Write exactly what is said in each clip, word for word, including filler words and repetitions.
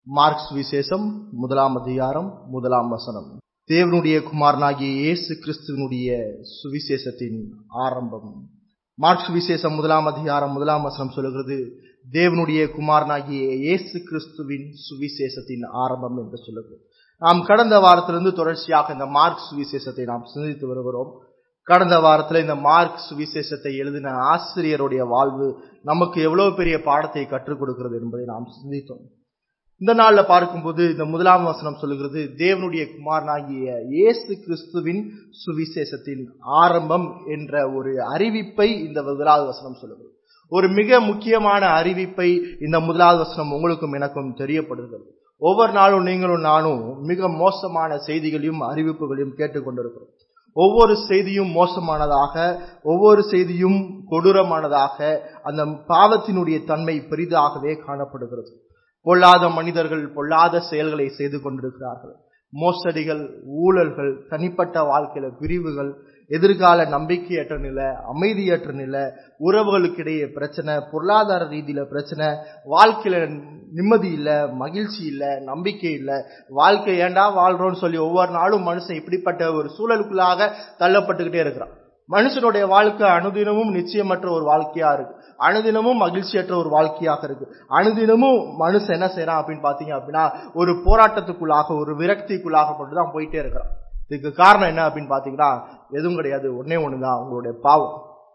Mark சுவிசேஷம் முதலாம் அதிகாரம் முதலாம் வசனம். தேவனுடைய குமாரனாகிய இயேசு கிறிஸ்துவினுடைய சுவிசேஷத்தின் ஆரம்பம். மார்க் சுவிசேஷம் முதலாம் அதிகாரம் முதலாம் வசனம் சொல்லுகிறது, தேவனுடைய குமாரனாகிய இயேசு கிறிஸ்துவின் சுவிசேஷத்தின் ஆரம்பம் என்று சொல்லுகிறது. நாம் கடந்த வாரத்திலிருந்து தொடர்ச்சியாக இந்த மார்க் சுவிசேஷத்தை நாம் சிந்தித்து வருகிறோம். கடந்த வாரத்தில் இந்த மார்க் சுவிசேஷத்தை எழுதின ஆசிரியருடைய வாழ்வு நமக்கு எவ்வளவு பெரிய பாடத்தை கற்றுக் கொடுக்கிறது என்பதை நாம் சிந்தித்தோம். இந்த நாள்ல பார்க்கும்போது இந்த முதலாம் வசனம் சொல்லுகிறது, தேவனுடைய குமாரனாகிய இயேசு கிறிஸ்துவின் சுவிசேஷத்தின் ஆரம்பம் என்ற ஒரு அறிவிப்பை இந்த முதலாவது வசனம் சொல்லுகிறது. ஒரு மிக முக்கியமான அறிவிப்பை இந்த முதலாவது வசனம் உங்களுக்கும் எனக்கும் தெரியப்படுகிறது. ஒவ்வொரு நாளும் நீங்களும் நானும் மிக மோசமான செய்திகளையும் அறிவிப்புகளையும் கேட்டுக்கொண்டிருக்கிறோம். ஒவ்வொரு செய்தியும் மோசமானதாக, ஒவ்வொரு செய்தியும் கொடூரமானதாக, அந்த பாவத்தினுடைய தன்மை பெரிதாகவே காணப்படுகிறது. பொல்லாத மனிதர்கள் பொல்லாத செயல்களை செய்து கொண்டிருக்கிறார்கள். மோசடிகள், ஊழல்கள், தனிப்பட்ட வாழ்க்கையில பிரிவுகள், எதிர்கால நம்பிக்கையற்ற நிலை, அமைதியற்ற நிலை, உறவுகளுக்கிடையே பிரச்சனை, பொருளாதார ரீதியில பிரச்சனை, வாழ்க்கையில நிம்மதி இல்ல, மகிழ்ச்சி இல்ல, நம்பிக்கை இல்ல, வாழ்க்கை ஏண்டா வாழ்றோம்னு சொல்லி ஒவ்வொரு நாளும் மனுஷன் இப்படிப்பட்ட ஒரு சூழலுக்குள்ளாக தள்ளப்பட்டுக்கிட்டே இருக்கிறான். மனுஷனுடைய வாழ்க்கை அனுதினமும் நிச்சயமற்ற ஒரு வாழ்க்கையா இருக்கு, அனுதினமும் மகிழ்ச்சியற்ற ஒரு வாழ்க்கையாக இருக்கு. அனுதினமும் மனுஷன் என்ன செய்யறான் அப்படின்னு பாத்தீங்க அப்படின்னா, ஒரு போராட்டத்துக்குள்ளாக, ஒரு விரக்திக்குள்ளாக கொண்டுதான் போயிட்டே இருக்கிறான். இதுக்கு காரணம் என்ன அப்படின்னு பாத்தீங்கன்னா, எதுவும் கிடையாது, ஒன்னே ஒண்ணுதான், உங்களுடைய பாவம்.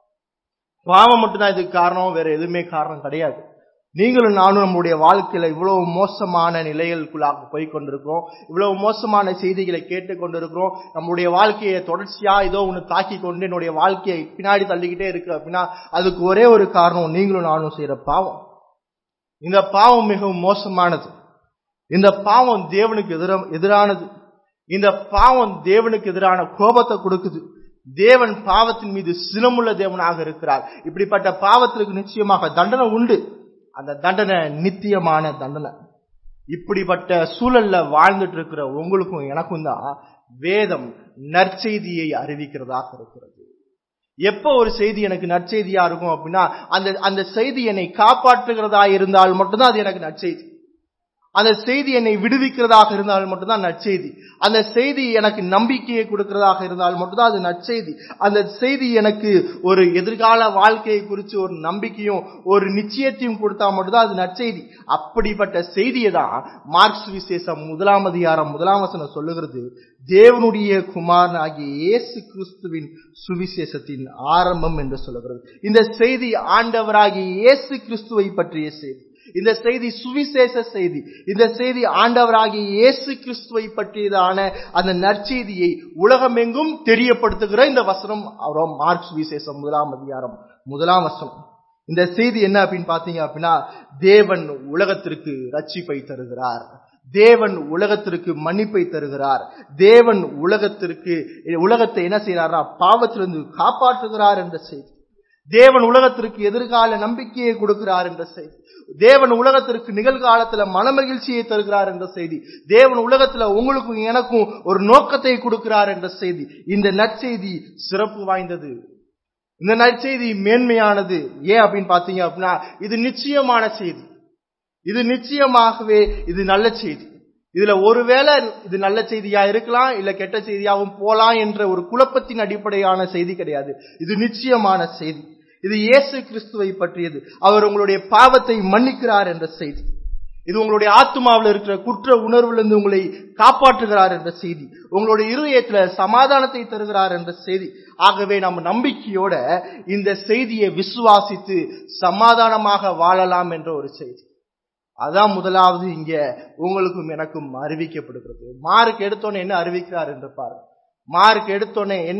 பாவம் மட்டும்தான் இதுக்கு காரணம், வேற எதுவுமே காரணம் கிடையாது. நீங்களும் நானும் நம்முடைய வாழ்க்கையில இவ்வளவு மோசமான நிலைகளுக்குள்ளாக போய் கொண்டிருக்கிறோம், இவ்வளவு மோசமான செய்திகளை கேட்டுக் கொண்டிருக்கிறோம். நம்முடைய வாழ்க்கையை தொடர்ச்சியா ஏதோ ஒண்ணு தாக்கி கொண்டு என்னுடைய வாழ்க்கையை பின்னாடி தள்ளிக்கிட்டே இருக்கு அப்படின்னா அதுக்கு ஒரே ஒரு காரணம், நீங்களும் நானும் செய்யற பாவம். இந்த பாவம் மிகவும் மோசமானது. இந்த பாவம் தேவனுக்கு எதிர எதிரானது இந்த பாவம் தேவனுக்கு எதிரான கோபத்தை கொடுக்குது. தேவன் பாவத்தின் மீது சினமுள்ள தேவனாக இருக்கிறார். இப்படிப்பட்ட பாவத்திற்கு நிச்சயமாக தண்டனை உண்டு. அந்த தண்டனை நித்தியமான தண்டனை. இப்படிப்பட்ட சூழல்ல வாழ்ந்துட்டு இருக்கிற உங்களுக்கும் எனக்கும் தான் வேதம் நற்செய்தியை அறிவிக்கிறதாக இருக்கிறது. எப்ப ஒரு செய்தி எனக்கு நற்செய்தியா இருக்கும் அப்படின்னா, அந்த அந்த செய்தி என்னை காப்பாற்றுகிறதா இருந்தால் மட்டும்தான் அது எனக்கு நற்செய்தி. அந்த செய்தி என்னை விடுவிக்கிறதாக இருந்தால் மட்டும்தான் நற்செய்தி. அந்த செய்தி எனக்கு நம்பிக்கையை கொடுக்கிறதாக இருந்தால் மட்டும்தான் அது நற்செய்தி. அந்த செய்தி எனக்கு ஒரு எதிர்கால வாழ்க்கையை குறித்து ஒரு நம்பிக்கையும் ஒரு நிச்சயத்தையும் கொடுத்தா மட்டும்தான் அது நற்செய்தி. அப்படிப்பட்ட செய்தியை தான் மார்க் சுவிசேஷம் முதலாம் அதிகாரம் முதலாம் வசனம் சொல்லுகிறது, தேவனுடைய குமாரனாகிய இயேசு கிறிஸ்துவின் சுவிசேஷத்தின் ஆரம்பம் என்று சொல்லுகிறது. இந்த செய்தி ஆண்டவராகிய இயேசு கிறிஸ்துவை பற்றிய செய்தி. இந்த செய்தி சுவிசேஷ செய்தி. இந்த செய்தி ஆண்டவராகிய இயேசு கிறிஸ்துவை பற்றியதான அந்த நற்செய்தியை உலகமெங்கும் தெரியப்படுத்துகிற இந்த வசனம் மார்க் சுவிசேஷம் முதலாம் அதிகாரம் முதலாம் வசனம். இந்த செய்தி என்ன அப்படின்னு பாத்தீங்க அப்படின்னா, தேவன் உலகத்திற்கு ரட்சிப்பை தருகிறார், தேவன் உலகத்திற்கு மன்னிப்பை தருகிறார், தேவன் உலகத்திற்கு உலகத்தை என்ன செய்யறாரா, பாவத்திலிருந்து காப்பாற்றுகிறார் என்ற செய்தி. தேவன் உலகத்திற்கு எதிர்கால நம்பிக்கையை கொடுக்கிறார் என்ற செய்தி. தேவன் உலகத்திற்கு நிகழ்காலத்துல மனமகிழ்ச்சியை தருகிறார் என்ற செய்தி. தேவன் உலகத்துல உங்களுக்கும் எனக்கும் ஒரு நோக்கத்தை கொடுக்கிறார் என்ற செய்தி. இந்த நற்செய்தி சிறப்பு வாய்ந்தது. இந்த நற்செய்தி மேன்மையானது. ஏன் அப்படின்னு பாத்தீங்க அப்படின்னா, இது நிச்சயமான செய்தி. இது நிச்சயமாகவே இது நல்ல செய்தி. இதுல ஒருவேளை இது நல்ல செய்தியா இருக்கலாம், இல்ல கெட்ட செய்தியாகவும் போலாம் என்ற ஒரு குழப்பத்தின் அடிப்படையான செய்தி கிடையாது. இது நிச்சயமான செய்தி. இது இயேசு கிறிஸ்துவை பற்றியது. அவர் உங்களுடைய பாவத்தை மன்னிக்கிறார் என்ற செய்தி. இது உங்களுடைய ஆத்மாவில் இருக்கிற குற்ற உணர்விலிருந்து உங்களை காப்பாற்றுகிறார் என்ற செய்தி. உங்களுடைய இருதயத்துல சமாதானத்தை தருகிறார் என்ற செய்தி. ஆகவே நம்ம நம்பிக்கையோட இந்த செய்தியை விசுவாசித்து சமாதானமாக வாழலாம் என்ற ஒரு செய்தி. அதான் முதலாவது இங்க உங்களுக்கும் எனக்கும் அறிவிக்கப்படுகிறது. மார்க் எடுத்தோன்னே என்ன அறிவிக்கிறார் என்று பாருங்க. மார்க் எடுத்தோன்னே என்ன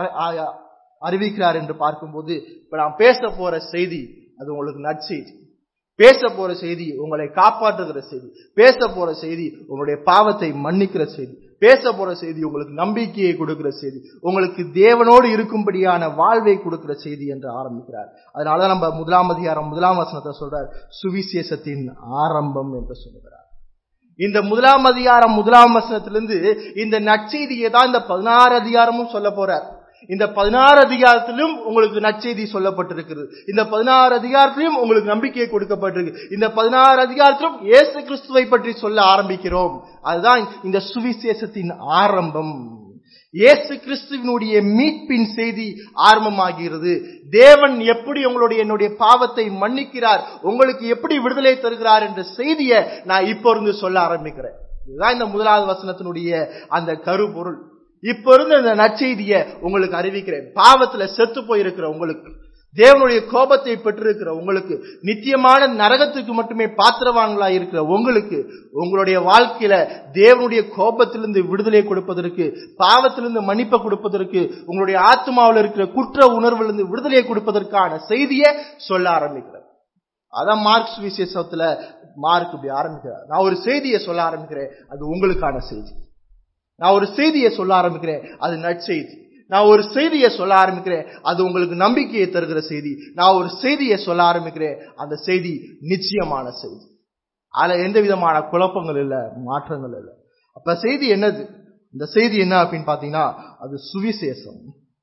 அறிவிக்கிறார் என்று பார்க்கும்போது, இப்ப நான் பேச போற செய்தி அது உங்களுக்கு நற்செய்தி. பேச போற செய்தி உங்களை காப்பாற்றுகிற செய்தி. பேச போற செய்தி உங்களுடைய பாவத்தை மன்னிக்கிற செய்தி. பேச போற செய்தி உங்களுக்கு நம்பிக்கையை கொடுக்கிற செய்தி, உங்களுக்கு தேவனோடு இருக்கும்படியான வாழ்வை கொடுக்கிற செய்தி என்று ஆரம்பிக்கிறார். அதனாலதான் நம்ம முதலாம் அதிகாரம் முதலாம் வசனத்தை சொல்றார், சுவிசேஷத்தின் ஆரம்பம் என்று சொல்லுகிறார். இந்த முதலாம் அதிகாரம் முதலாம் வசனத்திலிருந்து இந்த நற்செய்தியை தான் இந்த பதினாறு அதிகாரமும் சொல்ல போறார். இந்த பதினாறு அதிகாரத்திலும் உங்களுக்கு நற்செய்தி சொல்லப்பட்டிருக்கிறது. இந்த பதினாறு அதிகாரத்திலும் உங்களுக்கு நம்பிக்கை கொடுக்கப்பட்டிருக்கு. இந்த பதினாறு அதிகாரத்திலும் இயேசு கிறிஸ்துவை பற்றி சொல்ல ஆரம்பிக்கிறோம். அதுதான் இந்த சுவிசேஷத்தின் ஆரம்பம். இயேசு கிறிஸ்துவினுடைய மீட்பின் செய்தி ஆரம்பமாகிறது. தேவன் எப்படி உங்களுடைய என்னுடைய பாவத்தை மன்னிக்கிறார், உங்களுக்கு எப்படி விடுதலை தருகிறார் என்ற செய்தியை நான் இப்போ இருந்து சொல்ல ஆரம்பிக்கிறேன். இதுதான் இந்த முதலாவது வசனத்தினுடைய அந்த கருப்பொருள். இப்ப இருந்து இந்த நற்செய்தியை உங்களுக்கு அறிவிக்கிறேன். பாவத்துல செத்து போயிருக்கிற உங்களுக்கு, தேவனுடைய கோபத்தை பெற்றிருக்கிற உங்களுக்கு, நித்தியமான நரகத்துக்கு மட்டுமே பாத்திரவான்களா இருக்கிற உங்களுக்கு, உங்களுடைய வாழ்க்கையில தேவனுடைய கோபத்திலிருந்து விடுதலை கொடுப்பதற்கு, பாவத்திலிருந்து மன்னிப்பை கொடுப்பதற்கு, உங்களுடைய ஆத்மாவில் இருக்கிற குற்ற உணர்விலிருந்து விடுதலை கொடுப்பதற்கான செய்தியை சொல்ல ஆரம்பிக்கிறேன். அதான் மார்க் சுவிசேஷத்துல மார்க் இப்படி ஆரம்பிக்கிறார். நான் ஒரு செய்தியை சொல்ல ஆரம்பிக்கிறேன், அது உங்களுக்கான செய்தி. நான் ஒரு செய்தியை சொல்ல ஆரம்பிக்கிறேன், அது நற்செய்தி. நான் ஒரு செய்தியை சொல்ல ஆரம்பிக்கிறேன், அது உங்களுக்கு நம்பிக்கையை தருகிற செய்தி. நான் ஒரு செய்தியை சொல்ல ஆரம்பிக்கிறேன், அந்த செய்தி நிச்சயமான செய்தி. அதுல எந்த விதமான குழப்பங்கள் இல்ல, மாற்றங்கள் இல்ல. அப்ப செய்தி என்னது? இந்த செய்தி என்ன அப்படின்னு பாத்தீங்கன்னா, அது சுவிசேஷம்.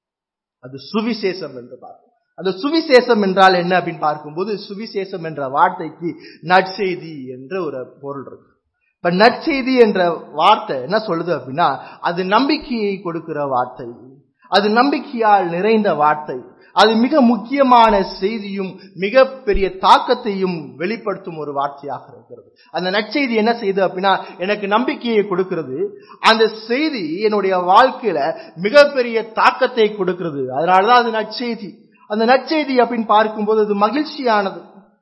அது சுவிசேஷம் என்று பார்க்கணும். அந்த சுவிசேஷம் என்றால் என்ன அப்படின்னு பார்க்கும்போது, சுவிசேஷம் என்ற வார்த்தைக்கு நற்செய்தி என்ற ஒரு பொருள் இருக்கு. இப்ப நற்செய்தி என்ற வார்த்தை என்ன சொல்லுது அப்படின்னா, அது நம்பிக்கையை கொடுக்கிற வார்த்தை, அது நம்பிக்கையால் நிறைந்த வார்த்தை, அது மிக முக்கியமான செய்தியும் மிக பெரிய தாக்கத்தையும் வெளிப்படுத்தும் ஒரு வார்த்தையாக இருக்கிறது. அந்த நற்செய்தி என்ன செய்யுது அப்படின்னா, எனக்கு நம்பிக்கையை கொடுக்கிறது. அந்த செய்தி என்னுடைய வாழ்க்கையில மிகப்பெரிய தாக்கத்தை கொடுக்கிறது. அதனாலதான் அது நற்செய்தி. அந்த நற்செய்தி அப்படின்னு பார்க்கும்போது அது மகிழ்ச்சியானது.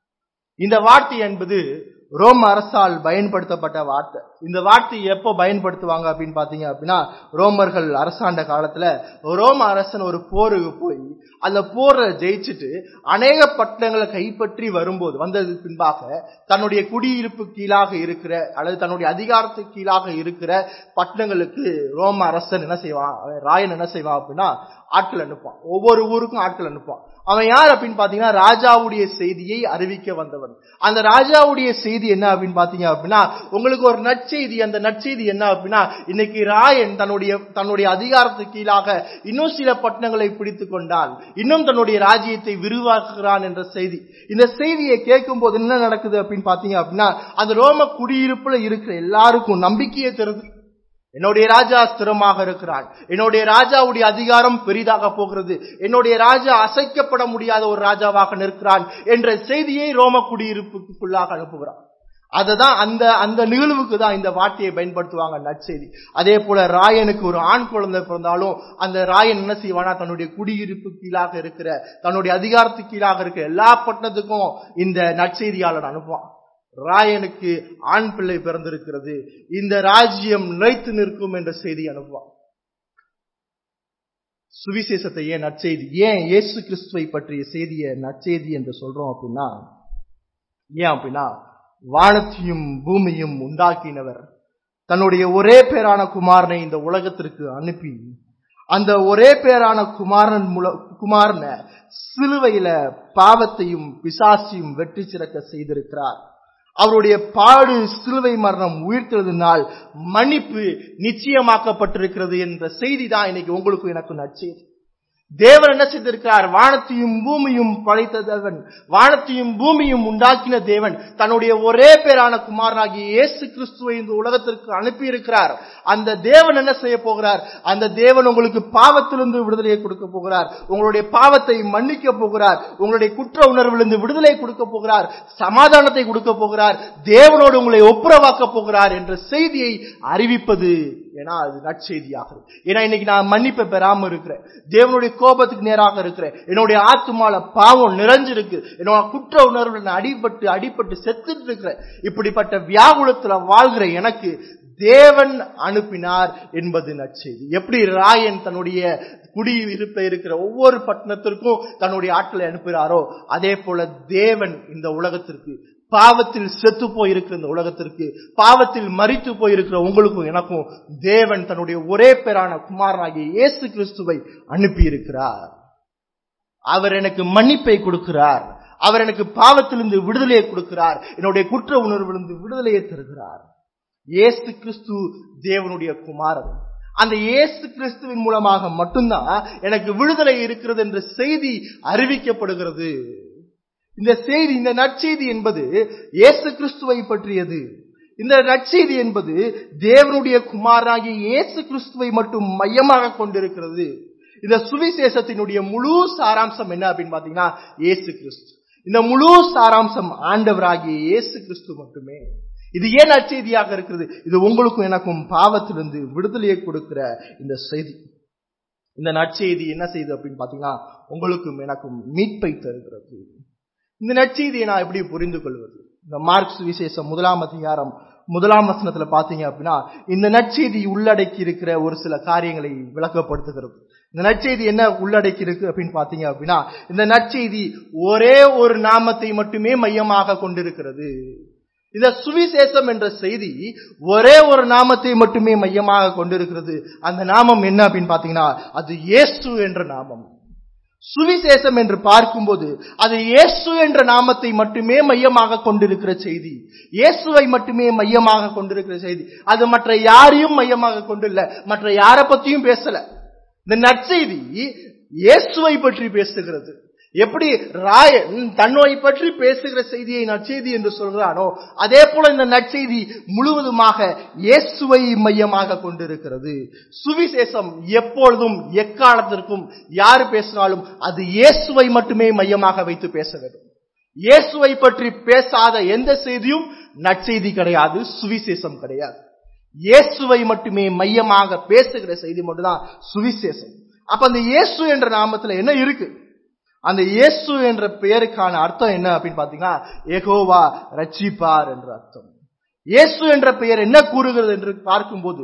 இந்த வார்த்தை என்பது ரோம அரசால் பயன்படுத்தப்பட்ட வார்த்தை. இந்த வார்த்தை எப்போ பயன்படுத்துவாங்க அப்படின்னு பாத்தீங்க அப்படின்னா, ரோமர்கள் அரசாண்ட காலத்துல ரோம அரசன் ஒரு போருக்கு போய் அந்த போரை ஜெயிச்சுட்டு அநேக பட்டணங்களை கைப்பற்றி வரும்போது, வந்ததுக்கு பின்பாக தன்னுடைய குடியிருப்பு கீழாக இருக்கிற அல்லது தன்னுடைய அதிகாரத்துக்கு கீழாக இருக்கிற பட்டணங்களுக்கு ரோம அரசன் என்ன செய்வான், ராயன் என்ன செய்வான் அப்படின்னா ஆட்கள் அனுப்பான். ஒவ்வொரு ஊருக்கும் ஆட்கள் அனுப்பான். அவன் யார் அப்படின்னு பாத்தீங்கன்னா, ராஜாவுடைய செய்தியை அறிவிக்க வந்தவன். அந்த ராஜாவுடைய செய்தி என்ன அப்படின்னு பாத்தீங்க அப்படின்னா, உங்களுக்கு ஒரு நற்செய்தி. அந்த நற்செய்தி என்ன அப்படின்னா, இன்னைக்கு ராயன் தன்னுடைய தன்னுடைய அதிகாரத்துக்கு கீழாக இன்னும் சில பட்டணங்களை பிடித்துக் கொண்டான், இன்னும் தன்னுடைய ராஜ்யத்தை விரிவாக்குகிறான் என்ற செய்தி. இந்த செய்தியை கேட்கும் போது என்ன நடக்குது அப்படின்னு பாத்தீங்க அப்படின்னா, அந்த ரோம குடியிருப்புல இருக்கிற எல்லாருக்கும் நம்பிக்கையை தருது. என்னுடைய ராஜா ஸ்திரமாக இருக்கிறான், என்னுடைய ராஜாவுடைய அதிகாரம் பெரிதாக போகிறது, என்னுடைய ராஜா அசைக்கப்பட முடியாத ஒரு ராஜாவாக நிற்கிறான் என்ற செய்தியை ரோம குடியிருப்புக்குள்ளாக அனுப்புகிறான். அததான் அந்த அந்த நிகழ்வுக்கு தான் இந்த வார்த்தையை பயன்படுத்துவாங்க, நற்செய்தி. அதே போல ராயனுக்கு ஒரு ஆண் குழந்தை பிறந்தாலும் அந்த ராயன் என்ன செய்வானா, தன்னுடைய குடியிருப்பு கீழாக இருக்கிற தன்னுடைய அதிகாரத்துக்கு கீழாக இருக்கிற எல்லா பட்டணத்துக்கும் இந்த நற்செய்தியாளர் அனுப்புவான். ராயனுக்கு ஆண் பிள்ளை பிறந்திருக்கிறது, இந்த ராஜ்யம் நிலைத்து நிற்கும் என்ற செய்தி அனுப்புவான். சுவிசேஷத்தை ஏன் நற்செய்தி, ஏன் இயேசு கிறிஸ்துவை பற்றிய செய்தியை நற்செய்தி என்று சொல்றோம் அப்படின்னா, ஏன் அப்படின்னா, வானத்தையும் பூமியும் உண்டாக்கினவர் தன்னுடைய ஒரே பேரான குமாரனை இந்த உலகத்திற்கு அனுப்பி, அந்த ஒரே பேரான குமாரன் குமாரனை சிலுவையில பாவத்தையும் பிசாசையும் வெற்றி சிறக்க செய்திருக்கிறார். அவருடைய பாடு, சிலுவை மரணம், உயிர்த்தெழுதினால் மன்னிப்பு நிச்சயமாக்கப்பட்டிருக்கிறது என்ற செய்தி தான் இன்னைக்கு உங்களுக்கு எனக்கு நற்செய்தி. தேவன் என்ன செய்திருக்கிறார், வானத்தையும் பூமியும் படைத்த தேவன், வானத்தையும் பூமியும் உண்டாக்கின தேவன் தன்னுடைய ஒரே பேரான குமாரனாகிய இயேசு கிறிஸ்துவை இந்த உலகத்திற்கு அனுப்பி இருக்கிறார். அந்த தேவன் என்ன செய்ய போகிறார், அந்த தேவன் உங்களுக்கு பாவத்திலிருந்து விடுதலையை கொடுக்க போகிறார், உங்களுடைய பாவத்தை மன்னிக்க போகிறார், உங்களுடைய குற்ற உணர்விலிருந்து விடுதலை கொடுக்க போகிறார், சமாதானத்தை கொடுக்க போகிறார், தேவனோடு உங்களை ஒப்புரவாக்க போகிறார் என்ற செய்தியை அறிவிப்பது. ஏன்னா அது நற்செய்தியாகிறது. ஏன்னா இன்னைக்கு நான் மன்னிப்பை பெறாம இருக்கிறேன், தேவனுடைய கோபத்துக்கு நேராக இருக்கிறேன், என்னுடைய ஆத்துமால பாவம் நிறைஞ்சிருக்கு, என்னோட குற்ற உணர்வு அடிபட்டு அடிபட்டு செத்துட்டு இருக்கிறேன். இப்படிப்பட்ட வியாகுலத்துல வாழ்கிற எனக்கு தேவன் அனுப்பினார் என்பது நற்செய்தி. எப்படி ராயன் தன்னுடைய குடியிருப்ப இருக்கிற ஒவ்வொரு பட்டணத்திற்கும் தன்னுடைய ஆட்களை அனுப்புகிறாரோ, அதே போல தேவன் இந்த உலகத்திற்கு, பாவத்தில் செத்து போயிருக்கிற இந்த உலகத்திற்கு, பாவத்தில் மரித்து போயிருக்கிற உங்களுக்கும் எனக்கும் தேவன் தன்னுடைய ஒரே பேரான குமாரனாகிய இயேசு கிறிஸ்துவை அனுப்பி இருக்கிறார். அவர் எனக்கு மன்னிப்பை கொடுக்கிறார், அவர் எனக்கு பாவத்திலிருந்து விடுதலையை கொடுக்கிறார், என்னுடைய குற்ற உணர்விலிருந்து விடுதலையை தருகிறார். இயேசு கிறிஸ்து தேவனுடைய குமாரன். அந்த இயேசு கிறிஸ்துவின் மூலமாக மட்டும்தான் எனக்கு விடுதலை இருக்கிறது என்ற செய்தி அறிவிக்கப்படுகிறது. இந்த செய்தி, இந்த நற்செய்தி என்பது இயேசு கிறிஸ்துவை பற்றியது. இந்த நற்செய்தி என்பது தேவனுடைய குமாரனாகிய இயேசு கிறிஸ்துவை மட்டும் மையமாக கொண்டிருக்கிறது. இந்த சுவிசேஷத்தினுடைய முழு சாராம்சம் என்ன அப்படின்னு பாத்தீங்கன்னா இயேசு கிறிஸ்து. இந்த முழு சாராம்சம் ஆண்டவராகிய இயேசு கிறிஸ்து மட்டுமே. இது ஏன் நற்செய்தியாக இருக்கிறது? இது உங்களுக்கும் எனக்கும் பாவத்திலிருந்து விடுதலையை கொடுக்கிற இந்த செய்தி. இந்த நற்செய்தி என்ன செய்யுது அப்படின்னு பாத்தீங்கன்னா உங்களுக்கும் எனக்கும் மீட்பை தருகிறது. இந்த நற்செய்தியை நான் எப்படி புரிந்து கொள்வது? இந்த மார்க் சுவிசேஷம் முதலாம் அதிகாரம் முதலாம் வசனத்துல பாத்தீங்க அப்படின்னா இந்த நற்செய்தி உள்ளடக்கி இருக்கிற ஒரு சில காரியங்களை விளக்கப்படுத்துகிறது. இந்த நற்செய்தி என்ன உள்ளடக்கி இருக்கு அப்படின்னு பாத்தீங்க அப்படின்னா இந்த நற்செய்தி ஒரே ஒரு நாமத்தை மட்டுமே மையமாக கொண்டிருக்கிறது. இந்த சுவிசேஷம் என்ற செய்தி ஒரே ஒரு நாமத்தை மட்டுமே மையமாக கொண்டிருக்கிறது. அந்த நாமம் என்ன அப்படின்னு பாத்தீங்கன்னா அது இயேசு என்ற நாமம். சுவிசேஷம் என்று பார்க்கும்போது அது இயேசு என்ற நாமத்தை மட்டுமே மையமாக கொண்டிருக்கிற செய்தி, இயேசுவை மட்டுமே மையமாக கொண்டிருக்கிற செய்தி. அது மற்ற யாரையும் மையமாக கொண்டில்ல, மற்ற யாரை பத்தியும் பேசல. இந்த நற்செய்தி இயேசுவை பற்றி பேசுகிறது. எப்படி ராயன் தன்னை பற்றி பேசுகிற செய்தியை நற்செய்தி என்று சொல்கிறானோ அதே போல இந்த நற்செய்தி முழுவதுமாக இயேசுவை மையமாக கொண்டிருக்கிறது. சுவிசேஷம் எப்பொழுதும் எக்காலத்திற்கும் யாரு பேசினாலும் அது இயேசுவை மட்டுமே மையமாக வைத்து பேச வேண்டும். இயேசுவை பற்றி பேசாத எந்த செய்தியும் நற்செய்தி கிடையாது, சுவிசேஷம் கிடையாது. இயேசுவை மட்டுமே மையமாக பேசுகிற செய்தி மட்டும்தான் சுவிசேஷம். அப்ப அந்த இயேசு என்ற நாமத்துல என்ன இருக்கு? அந்த இயேசு என்ற பெயருக்கான அர்த்தம் என்ன அப்படின்னு பாத்தீங்கன்னா யெகோவா ரட்சிப்பார் என்ற அர்த்தம். இயேசு என்ற பெயர் என்ன கூறுகிறது என்று பார்க்கும்போது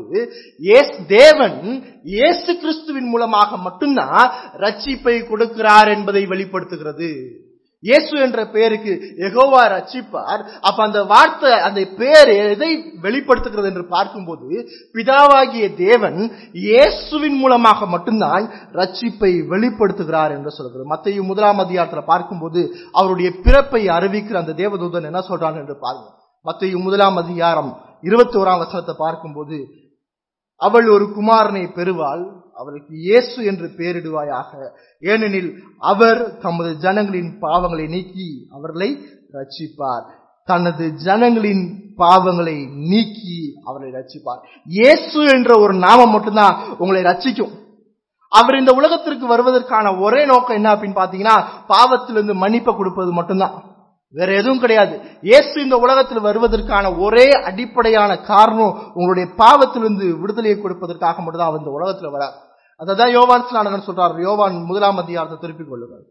தேவன் இயேசு கிறிஸ்துவின் மூலமாக மட்டும்தான் ரட்சிப்பை கொடுக்கிறார் என்பதை வெளிப்படுத்துகிறது. இயேசு என்ற பெயருக்கு யெகோவா ரட்சிப்பார். அப்ப அந்த வார்த்தை, அந்த பெயர் எதை வெளிப்படுத்துகிறது என்று பார்க்கும்போது பிதாவாகிய தேவன் இயேசுவின் மூலமாக மட்டும்தான் ரட்சிப்பை வெளிப்படுத்துகிறார் என்று சொல்கிறது. மத்தேயு முதலாம் அதிகாரத்தில் பார்க்கும்போது அவருடைய பிறப்பை அறிவிக்கிற அந்த தேவதூதன் என்ன சொல்றான் என்று பாருங்க. மத்தேயு முதலாம் அதிகாரம் இருபத்தி ஓராம் வசனத்தை பார்க்கும்போது அவள் ஒரு குமாரனை பெறுவாள், அவருக்கு இயேசு என்று பெயரிடுவாயாக, ஏனெனில் அவர் தமது ஜனங்களின் பாவங்களை நீக்கி அவர்களை ரட்சிப்பார். தனது ஜனங்களின் பாவங்களை நீக்கி அவர்களை ரட்சிப்பார். இயேசு என்ற ஒரு நாமம் மட்டும்தான் உங்களை ரட்சிக்கும். அவர் இந்த உலகத்திற்கு வருவதற்கான ஒரே நோக்கம் என்ன அப்படின்னு பாத்தீங்கன்னா பாவத்திலிருந்து மன்னிப்பை கொடுப்பது மட்டும்தான், வேற எதுவும் கிடையாது. இயேசு இந்த உலகத்தில் வருவதற்கான ஒரே அடிப்படையான காரணம் உங்களுடைய பாவத்திலிருந்து விடுதலையை கொடுப்பதற்காக மட்டும்தான் அவர் இந்த உலகத்துல வரார். அதான் யோவான் ஸ்நானகன் சொல்றார். யோவான் முதலாம் அதிகாரத்தை திருப்பிக் கொள்ளுங்கள்.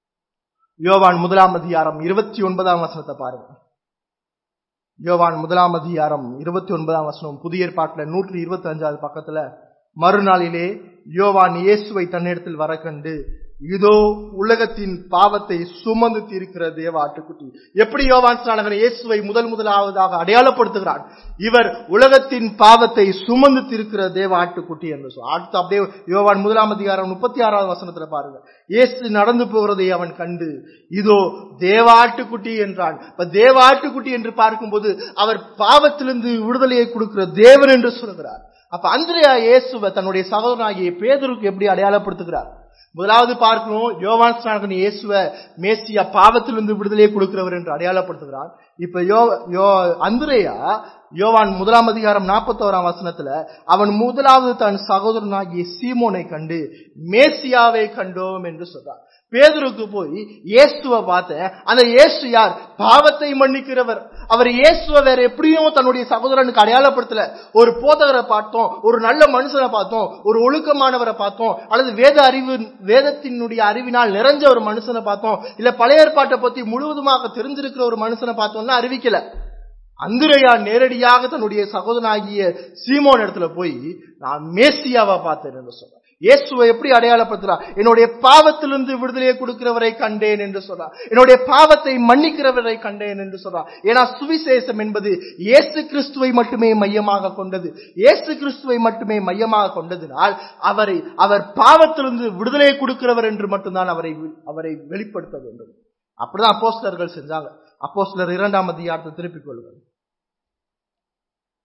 யோவான் முதலாம் அதிகாரம் இருபத்தி ஒன்பதாம் வசனத்தை பாருங்க. யோவான் முதலாம் அதிகாரம் இருபத்தி ஒன்பதாம் வசனம் புதிய ஏற்பாட்டுல நூற்றி இருபத்தி அஞ்சாவது பக்கத்துல மறுநாளிலே யோவான் இயேசுவை தன்னிடத்தில் வர கண்டு இதோ உலகத்தின் பாவத்தை சுமந்து தீர்க்கிற தேவ ஆட்டுக்குட்டி. எப்படி யோவான் ஸ்நானகன் இயேசுவை முதல் முதலாவதாக அடையாளப்படுத்துகிறான்? இவர் உலகத்தின் பாவத்தை சுமந்து தீர்க்கிற தேவ ஆட்டுக்குட்டி என்று சொல். அடுத்து அப்படியே யோவான் முதலாம் அதிகாரம் முப்பத்தி ஆறாவது வசனத்துல பாருங்க. இயேசு நடந்து போகிறதை அவன் கண்டு இதோ தேவாட்டுக்குட்டி என்றான். இப்ப தேவாட்டுக்குட்டி என்று பார்க்கும்போது அவர் பாவத்திலிருந்து விடுதலையை கொடுக்கிற தேவன் என்று சொல்கிறார். அப்ப அந்திரேயா இயேசுவை தன்னுடைய சகோதரனாகிய பேதுருக்கு எப்படி அடையாளப்படுத்துகிறார்? முதலாவது பார்க்கணும், யோவான் ஸ்நானகன் இயேசுவை மேசியா பாவத்திலிருந்து விடுதலையை கொடுக்கிறவர் என்று அடையாளப்படுத்துகிறான். இப்ப யோ யோ அந்திரேயா யோவான் முதலாம் அதிகாரம் நாற்பத்தி ஓராம் வசனத்துல அவன் முதலாவது தன் சகோதரனாகிய சீமோனை கண்டு மேசியாவை கண்டோம் என்று சொல்றான். பேதுருக்கு போய் இயேசுவை பார்த்த அந்த இயேசு யார்? பாவத்தை மன்னிக்கிறவர். அவர் இயேசுவை வேற எப்படியும் தன்னுடைய சகோதரனுக்கு அடையாளப்படுத்தல. ஒரு போதகரை பார்த்தோம், ஒரு நல்ல மனுஷனை பார்த்தோம், ஒரு ஒழுக்கமானவரை பார்த்தோம், அல்லது வேத அறிவு வேதத்தினுடைய அறிவினால் நிறைஞ்ச ஒரு மனுஷனை பார்த்தோம், இல்ல பழைய ஏற்பாட்டை பத்தி முழுவதுமாக தெரிஞ்சிருக்கிற ஒரு மனுஷனை பார்த்தோம்னா அறிவிக்கல. அந்திரேயா நேரடியாக தன்னுடைய சகோதரனாகிய சீமோன் இடத்துல போய் நான் மேசியாவை பார்த்தேன் என்று சொல்றார். இயேசுவை எப்படி அடையாளப்படுத்துறார்? என்னுடைய பாவத்திலிருந்து விடுதலையை கொடுக்கிறவரை கண்டேன் என்று சொல்றார். என்னுடைய பாவத்தை மன்னிக்கிறவரை கண்டேன் என்று சொல்றார். ஏன்னா சுவிசேஷம் என்பது இயேசு கிறிஸ்துவை மட்டுமே மையமாக கொண்டது. இயேசு கிறிஸ்துவை மட்டுமே மையமாக கொண்டதினால் அவரை அவர் பாவத்திலிருந்து விடுதலையை கொடுக்கிறவர் என்று மட்டும்தான் அவரை அவரை வெளிப்படுத்த வேண்டும். அப்படிதான் அப்போஸ்தலர்கள் செஞ்சாங்க. அப்போஸ்தலர் இரண்டாம் அதிகாரத்தை திருப்பிக் கொள்ளுங்கள்.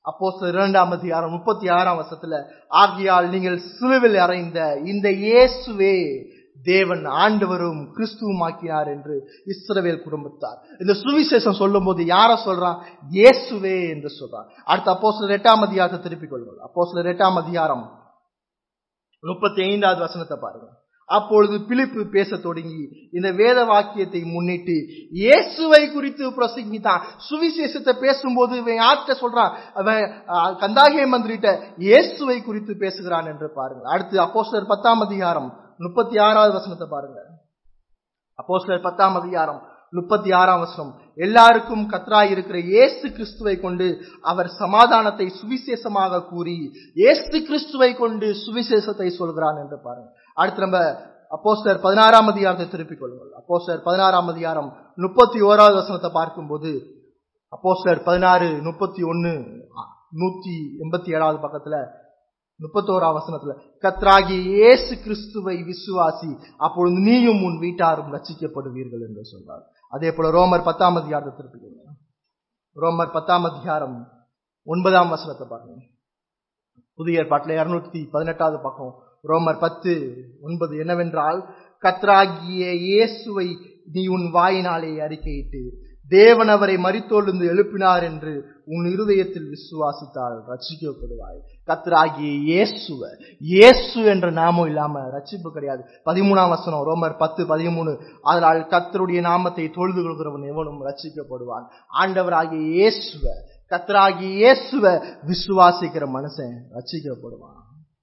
அப்போஸ்தலர் இரண்டாம் அதிகாரம் முப்பத்தி ஆறாம் வசனத்துல, ஆகையால் நீங்கள் சிலுவையில் அறைந்த இந்த இயேசுவே தேவன் ஆண்டவரும் கிறிஸ்துவுமாக்கினார் என்று இஸ்ரவேல் குடும்பத்தார். இந்த சுவிசேஷம் சொல்லும் போது யார சொல்றான்? இயேசுவே என்று சொல்றான். அடுத்த அப்போஸ்தலர் எட்டாம் அதிகாரத்தை திருப்பிக் கொள்ளுங்கள். அப்போஸ்தலர் எட்டாம் அதிகாரம் முப்பத்தி ஐந்தாவது வசனத்தை பாருங்க. அப்பொழுது பிலிப்பு பேச தொடங்கி இந்த வேத வாக்கியத்தை முன்னிட்டு இயேசுவை குறித்து பிரசங்கித்தான். சுவிசேஷத்தை பேசும்போது இவன் யார்கிட்ட சொல்றான்? அவன் கந்தாகிய மந்திரிட்ட இயேசுவை குறித்து பேசுகிறான் என்று பாருங்க. அடுத்து அப்போஸ்தலர் பத்தாம் அதிகாரம் முப்பத்தி ஆறாவது வசனத்தை பாருங்க. அப்போஸ்தலர் பத்தாம் அதிகாரம் முப்பத்தி ஆறாம் வசனம், எல்லாருக்கும் கர்த்தராய் இருக்கிற இயேசு கிறிஸ்துவை கொண்டு அவர் சமாதானத்தை சுவிசேஷமாக கூறி இயேசு கிறிஸ்துவை கொண்டு சுவிசேஷத்தை சொல்கிறான் என்று பாருங்க. அடுத்து நம்ம அப்போஸ்தலர் பதினாறாம் அதிகாரத்தை திருப்பிக் கொள்ளுங்கள். அப்போஸ்தலர் பதினாறாம் அதிகாரம் முப்பத்தி ஓராவது வசனத்தை பார்க்கும்போது, அப்போஸ்தலர் பதினாறு முப்பத்தி ஒன்னு நூத்தி எண்பத்தி ஏழாவது பக்கத்துல முப்பத்தோராம் வசனத்துல, கர்த்தராகிய இயேசு கிறிஸ்துவை விசுவாசி, அப்பொழுது நீயும் உன் வீட்டாரும் ரட்சிக்கப்படுவீர்கள் என்று சொல்றார். அதே போல ரோமர் பத்தாம் அதிகாரத்தை திருப்பிக்கொள்ளுங்க. ரோமர் பத்தாம் அதிகாரம் ஒன்பதாம் வசனத்தை பாருங்க. புதிய ஏற்பாட்டில் இருநூத்தி பதினெட்டாவது பக்கம், ரோமர் பத்து ஒன்பது என்னவென்றால், கர்த்தராகிய இயேசுவை நீ உன் வாயினாலே அறிக்கையிட்டு தேவன் அவரை மரித்தோலிருந்து எழுப்பினார் என்று உன் இருதயத்தில் விசுவாசித்தால் ரட்சிக்கப்படுவாய். கர்த்தராகிய இயேசுவ, இயேசு என்ற நாமம் இல்லாம ரட்சிப்பு கிடையாது. பதிமூணாம் வசனம் ரோமர் பத்து பதிமூணு, அதனால் கர்த்தருடைய நாமத்தை தொழுது கொள்கிறவன் எவனும் ரட்சிக்கப்படுவான். ஆண்டவராகிய இயேசுவ, கர்த்தராகிய இயேசுவ விசுவாசிக்கிற மனுஷன் ரட்சிக்கப்படுவான்.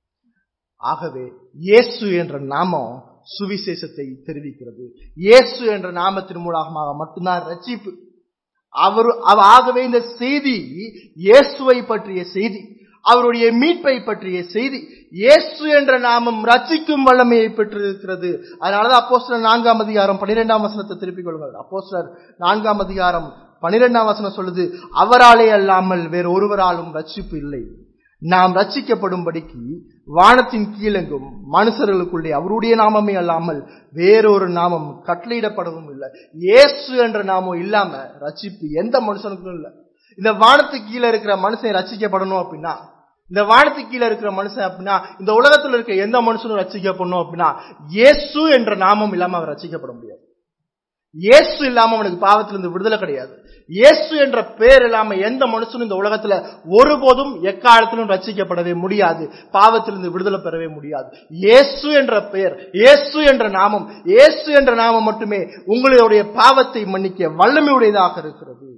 ஆகவே இயேசு என்ற நாமம் சுவிசேஷத்தை தெரிவிக்கிறது. இயேசு என்ற நாமத்தின் மூலமாக மட்டும்தான் ரட்சிப்பு. அவர் ஆகவே இந்த செய்தி இயேசுவை பற்றிய செய்தி, அவருடைய மீட்பை பற்றிய செய்தி. இயேசு என்ற நாமம் ரட்சிக்கும் வல்லமையை பெற்றிருக்கிறது. அதனாலதான் அப்போஸ்தலர் நான்காம் அதிகாரம் பனிரெண்டாம் வசனத்தை திருப்பிக் கொள்ளுங்கள். அப்போஸ்தலர் நான்காம் அதிகாரம் பனிரெண்டாம் வசனம் சொல்லுது, அவராலே அல்லாமல் வேறு ஒருவராலும் ரட்சிப்பு இல்லை. நாம் ரட்சிக்கப்படும்படிக்கு வானத்தின் கீழெங்கும் மனுஷர்களுக்குள்ளே அவருடைய நாமமே அல்லாமல் வேறொரு நாமம் கட்டளையிடப்படவும் இல்லை. இயேசு என்ற நாமம் இல்லாம ரட்சிப்பு எந்த மனுஷனுக்கும் இல்லை. இந்த வானத்துக்கு கீழே இருக்கிற மனுஷன் ரட்சிக்கப்படணும் அப்படின்னா, இந்த வானத்துக்கு கீழே இருக்கிற மனுஷன் அப்படின்னா, இந்த உலகத்தில் இருக்க எந்த மனுஷனும் ரட்சிக்கப்படணும் அப்படின்னா, இயேசு என்ற நாமம் இல்லாம அவர் ரட்சிக்கப்பட முடியாது. இயேசு இல்லாம அவனுக்கு பாவத்திலிருந்து விடுதலை கிடையாது. இயேசு என்ற பெயர் இல்லாம எந்த மனுஷனும் இந்த உலகத்துல ஒருபோதும் எக்காலத்திலும் ரட்சிக்கப்படவே முடியாது, பாவத்திலிருந்து விடுதலை பெறவே முடியாது. இயேசு என்ற பெயர், இயேசு என்ற நாமம், இயேசு என்ற நாமம் மட்டுமே உங்களுடைய பாவத்தை மன்னிக்க வல்லமை உடையதாக இருக்கிறது.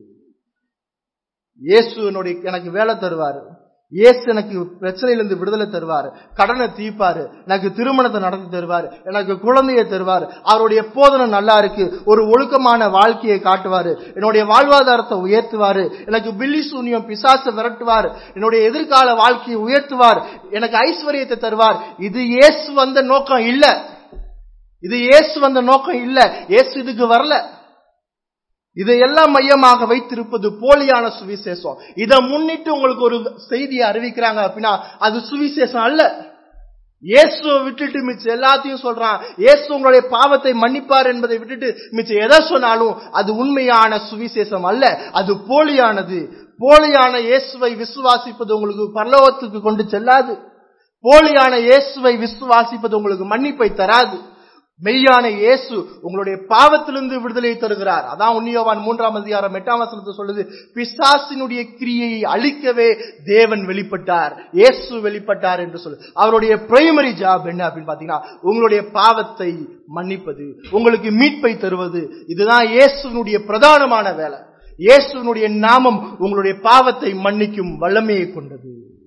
இயேசு என்னுடைய எனக்கு வேலை தருவாரு, இயேசு எனக்கு பிரச்சனையிலிருந்து விடுதலை தருவாரு, கடனை தீர்ப்பாரு, எனக்கு திருமணத்தை நடத்தி தருவாரு, எனக்கு குழந்தையை தருவாரு, அவருடைய போதனை நல்லா இருக்கு, ஒரு ஒழுக்கமான வாழ்க்கையை காட்டுவாரு, என்னுடைய வாழ்வாதாரத்தை உயர்த்துவாரு, எனக்கு பில்லி சூனியம் பிசாசை விரட்டுவார், என்னுடைய எதிர்கால வாழ்க்கையை உயர்த்துவார், எனக்கு ஐஸ்வர்யத்தை தருவார். இது இயேசு வந்த நோக்கம் இல்ல, இது இயேசு வந்த நோக்கம் இல்ல. இயேசு இதுக்கு வரல. இதையெல்லாம் மையமாக வைத்திருப்பது போலியான சுவிசேஷம். இதை முன்னிட்டு உங்களுக்கு ஒரு செய்தியை அறிவிக்கிறாங்க அப்படின்னா அது சுவிசேஷம் அல்ல. இயேசுவை விட்டுட்டு மிச்சம் எல்லாத்தையும் சொல்றான். இயேசு உங்களுடைய பாவத்தை மன்னிப்பார் என்பதை விட்டுட்டு மிச்சம் எதை சொன்னாலும் அது உண்மையான சுவிசேஷம் அல்ல, அது போலியானது. போலியான இயேசுவை விசுவாசிப்பது உங்களுக்கு பரலோகத்துக்கு கொண்டு செல்லாது. போலியான இயேசுவை விசுவாசிப்பது உங்களுக்கு மன்னிப்பை தராது. மெய்யான இயேசு உங்களுடைய பாவத்திலிருந்து விடுதலை தருகிறார். அதான் ஒன்று யோவான் மூன்றாம் அதிகாரம் எட்டாம் வசனத்தை சொல்லுது, பிசாசினுடைய கிரியையை அழிக்கவே தேவன் வெளிப்பட்டார், இயேசு வெளிப்பட்டார் என்று சொல்லு. அவருடைய பிரைமரி ஜாப் என்ன அப்படின்னு பாத்தீங்கன்னா உங்களுடைய பாவத்தை மன்னிப்பது, உங்களுக்கு மீட்பை தருவது. இதுதான் இயேசுனுடைய பிரதானமான வேலை. இயேசுனுடைய நாமம் உங்களுடைய பாவத்தை மன்னிக்கும் வல்லமையை கொண்டது.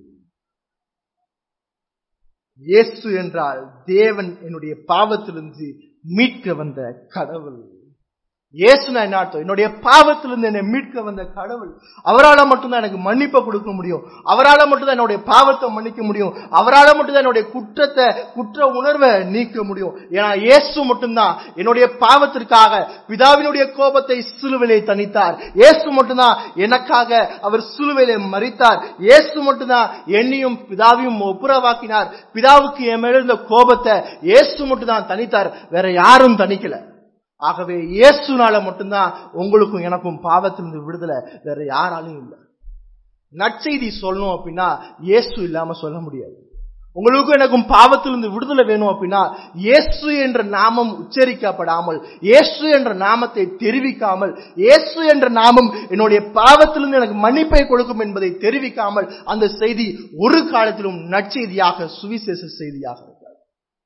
இயேசு என்றால் தேவன் என்னுடைய பாவத்திலிருந்து மீட்க வந்த கடவுள். இயேசுனா என்ன அர்த்தம்? என்னுடைய பாவத்திலிருந்து என்னை மீட்க வந்த கடவுள். அவரால் மட்டும்தான் எனக்கு மன்னிப்பை கொடுக்க முடியும், அவரால் மட்டும்தான் என்னுடைய பாவத்தை மன்னிக்க முடியும், அவரால் மட்டும்தான் என்னுடைய குற்றத்தை குற்ற உணர்வை நீக்க முடியும். ஏன்னா இயேசு மட்டும்தான் என்னுடைய பாவத்திற்காக பிதாவினுடைய கோபத்தை சிலுவையிலே தணித்தார். இயேசு மட்டும்தான் எனக்காக அவர் சிலுவையிலே மரித்தார். இயேசு மட்டும்தான் என்னையும் பிதாவையும் ஒப்புரவாக்கினார். பிதாவுக்கு என் மேல இருந்த கோபத்தை இயேசு மட்டும்தான் தணித்தார், வேற யாரும் தணிக்கல. ஆகவே இயேசுனால மட்டும்தான் உங்களுக்கும் எனக்கும் பாவத்திலிருந்து விடுதலை, வேற யாராலும் இல்லை. நற்செய்தி சொல்லணும் அப்படின்னா இயேசு இல்லாம சொல்ல முடியாது. உங்களுக்கும் எனக்கும் பாவத்திலிருந்து விடுதலை வேணும் அப்படின்னா இயேசு என்ற நாமம் உச்சரிக்கப்படாமல், இயேசு என்ற நாமத்தை தெரிவிக்காமல், இயேசு என்ற நாமம் என்னுடைய பாவத்திலிருந்து எனக்கு மன்னிப்பை கொடுக்கும் என்பதை தெரிவிக்காமல் அந்த செய்தி ஒரு காலத்திலும் நற்செய்தியாக, சுவிசேஷ செய்தியாக இருக்காது.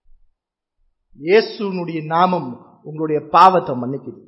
இயேசுனுடைய நாமம் உங்களுடைய பாவத்தை மன்னிக்குது.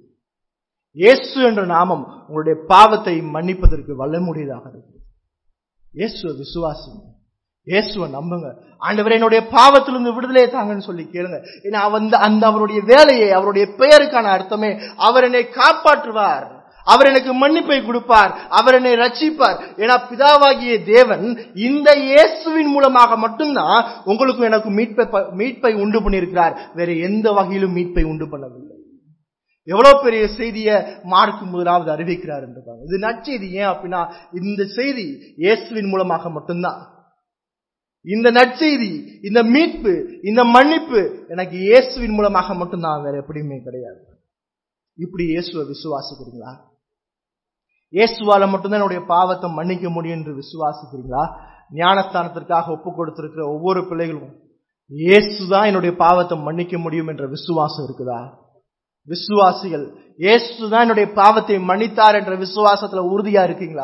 இயேசு என்ற நாமம் உங்களுடைய பாவத்தை மன்னிப்பதற்கு வல்லமுடையதாக இருக்குது. இயேசுவை விசுவாசிங்க, இயேசுவை நம்புங்க. ஆண்டவரே என்னுடைய பாவத்திலிருந்து விடுதலை தாங்கன்னு சொல்லி கேளுங்க. ஏன்னா அந்த அந்த அவருடைய வேலையை, அவருடைய பெயருக்கான அர்த்தமே அவர் என்னை காப்பாற்றுவார், அவர் எனக்கு மன்னிப்பை கொடுப்பார், அவர் என்னை ரட்சிப்பார். ஏன்னா பிதாவாகிய தேவன் இந்த இயேசுவின் மூலமாக மட்டும்தான் உங்களுக்கும் எனக்கு மீட்பை மீட்பை உண்டு பண்ணியிருக்கிறார். வேற எந்த வகையிலும் மீட்பை உண்டு பண்ணவில்லை. எவ்வளவு பெரிய செய்தியை மார்க் முதலாவது அறிவிக்கிறார் என்று பாருங்க. இது நற்செய்தி. ஏன் அப்படின்னா இந்த செய்தி இயேசுவின் மூலமாக மட்டும்தான். இந்த நற்செய்தி, இந்த மீட்பு, இந்த மன்னிப்பு எனக்கு இயேசுவின் மூலமாக மட்டும்தான், வேற எப்படியுமே கிடையாது. இப்படி இயேசுவை விசுவாசிக்கிறீங்களா? இயேசுவால மட்டும்தான் என்னுடைய பாவத்தை மன்னிக்க முடியும் என்று விசுவாசிக்கிறீங்களா? ஞானஸ்தானத்திற்காக ஒப்பு கொடுத்திருக்கிற ஒவ்வொரு பிள்ளைகளும் இயேசுதான் என்னுடைய பாவத்தை மன்னிக்க முடியும் என்ற விசுவாசம் இருக்குதா? விசுவாசிகள் இயேசுதான் என்னுடைய பாவத்தை மன்னித்தார் என்ற விசுவாசத்துல உறுதியா இருக்கீங்களா?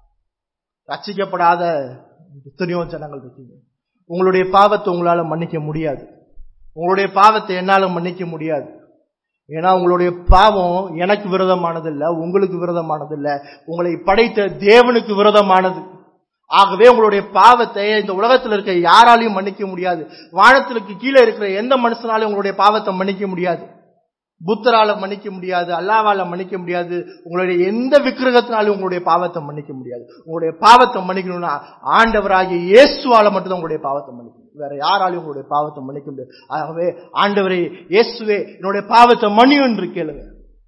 ரட்சிக்கப்படாத எத்தனையோ ஜனங்கள் இருக்கீங்க. உங்களுடைய பாவத்தை உங்களால மன்னிக்க முடியாது. உங்களுடைய பாவத்தை என்னால மன்னிக்க முடியாது. ஏன்னா உங்களுடைய பாவம் எனக்கு விரோதமானது இல்ல, உங்களுக்கு விரோதமானது இல்ல, உங்களை படைத்த தேவனுக்கு விரோதமானது. ஆகவே உங்களுடைய பாவத்தை இந்த உலகத்தில் இருக்க யாராலையும் மன்னிக்க முடியாது. வானத்திற்கு கீழே இருக்கிற எந்த மனுஷனாலையும் உங்களுடைய பாவத்தை மன்னிக்க முடியாது. புத்தரால மன்னிக்க முடியாது, அல்லாவால மன்னிக்க முடியாது, உங்களுடைய எந்த விக்கிரகத்தினாலும் உங்களுடைய பாவத்தை மன்னிக்க முடியாது. உங்களுடைய பாவத்தை மன்னிக்கணும்னா ஆண்டவராகிய இயேசுவால மட்டும்தான் உங்களுடைய பாவத்தை மன்னிக்கணும். வேற யாராலையும் உங்களுடைய பாவத்தை மன்னிக்க முடியாது. ஆகவே ஆண்டவரே இயேசுவே என்னுடைய பாவத்தை மன்னியும் என்று கேளுங்க.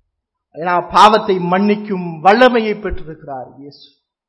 ஏன்னா பாவத்தை மன்னிக்கும் வல்லமையை பெற்றிருக்கிறார் இயேசு.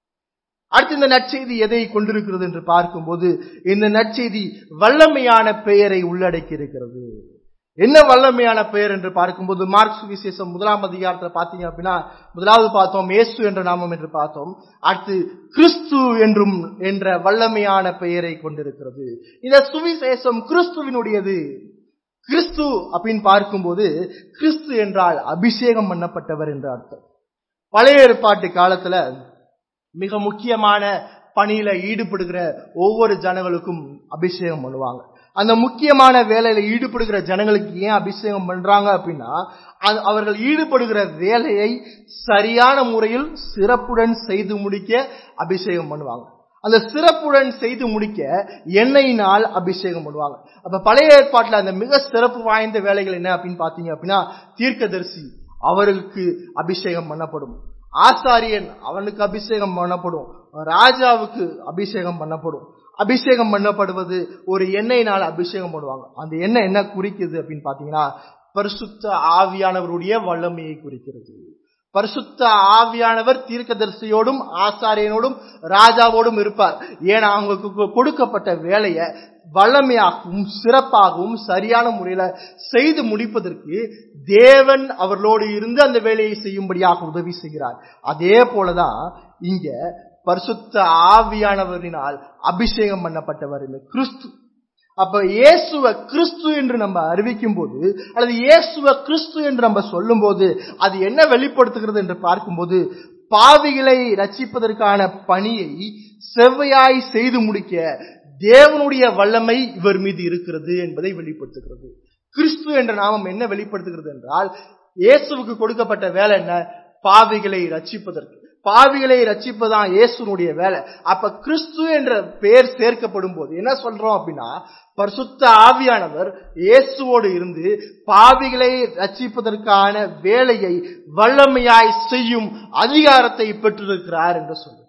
அடுத்து இந்த நற்செய்தி எதை கொண்டிருக்கிறது என்று பார்க்கும்போது இந்த நற்செய்தி வல்லமையான பெயரை உள்ளடக்கி இருக்கிறது. என்ன வல்லமையான பெயர் என்று பார்க்கும்போது மார்க் சுவிசேஷம் முதலாம் அதிகாரத்தில் பார்த்தீங்க அப்படின்னா முதலாவது பார்த்தோம் இயேசு என்ற நாமம் என்று பார்த்தோம். அடுத்து கிறிஸ்து என்றும் என்ற வல்லமையான பெயரை கொண்டிருக்கிறது. இந்த சுவிசேஷம் கிறிஸ்துவினுடையது. கிறிஸ்து அப்படின்னு பார்க்கும்போது கிறிஸ்து என்றால் அபிஷேகம் பண்ணப்பட்டவர் என்ற அர்த்தம். பழைய ஏற்பாட்டு காலத்துல மிக முக்கியமான பணியில ஈடுபடுகிற ஒவ்வொரு ஜனங்களுக்கும் அபிஷேகம் பண்ணுவாங்க. அந்த முக்கியமான வேலையில ஈடுபடுகிற ஜனங்களுக்கு ஏன் அபிஷேகம் பண்றாங்க அப்படின்னா அவர்கள் ஈடுபடுகிற வேலையை சரியான முறையில் சிறப்புடன் செய்து முடிக்க அபிஷேகம் பண்ணுவாங்க. அந்த சிறப்புடன் செய்து முடிக்க எண்ணெயினால் அபிஷேகம் பண்ணுவாங்க. அப்ப பழைய ஏற்பாட்டுல அந்த மிக சிறப்பு வாய்ந்த வேலைகள் என்ன அப்படின்னு பாத்தீங்க அப்படின்னா தீர்க்கதரிசி அவருக்கு அபிஷேகம் பண்ணப்படும், ஆசாரியன் அவனுக்கு அபிஷேகம் பண்ணப்படும், ராஜாவுக்கு அபிஷேகம் பண்ணப்படும். அபிஷேகம் பண்ணப்படுவது ஒரு எண்ணெயினால் அபிஷேகம் பண்ணுவாங்க. அந்த எண்ணெய் என்ன குறிக்குது அப்படின்னு பாத்தீங்கன்னா பரிசுத்த ஆவியானவருடைய வல்லமையை குறிக்கிறது. பரிசுத்த ஆவியானவர் தீர்க்கதரிசியோடும் ஆசாரியனோடும் ராஜாவோடும் இருப்பார். ஏன்னா அவங்களுக்கு கொடுக்கப்பட்ட வேலையை வல்லமையாகவும் சிறப்பாகவும் சரியான முறையில செய்து முடிப்பதற்கு தேவன் அவர்களோடு இருந்து அந்த வேலையை செய்யும்படியாக உதவி செய்கிறார். அதே போலதான் இங்க பரிசுத்த ஆவியானவரினால் அபிஷேகம் பண்ணப்பட்டவர் இந்த கிறிஸ்து. அப்ப இயேசுவ கிறிஸ்து என்று நம்ம அறிவிக்கும் போது அல்லது இயேசுவ கிறிஸ்து என்று நம்ம சொல்லும் போது அது என்ன வெளிப்படுத்துகிறது என்று பார்க்கும்போது பாவிகளை ரட்சிப்பதற்கான பணியை செவ்வையாய் செய்து முடிக்க தேவனுடைய வல்லமை இவர் மீது இருக்கிறது என்பதை வெளிப்படுத்துகிறது. கிறிஸ்து என்ற நாமம் என்ன வெளிப்படுத்துகிறது என்றால் இயேசுவுக்கு கொடுக்கப்பட்ட வேலை என்ன? பாவிகளை ரட்சிப்பதற்கு. பாவிகளை ரட்சிப்பதான் இயேசுனுடைய வேலை. அப்ப கிறிஸ்து என்ற பெயர் சேர்க்கப்படும் போது என்ன சொல்றோம் அப்படின்னா பரிசுத்த ஆவியானவர் இயேசுவோடு இருந்து பாவிகளை ரட்சிப்பதற்கான வேலையை வல்லமையாய் செய்யும் அதிகாரத்தை பெற்றிருக்கிறார் என்று சொல்லுகிறது.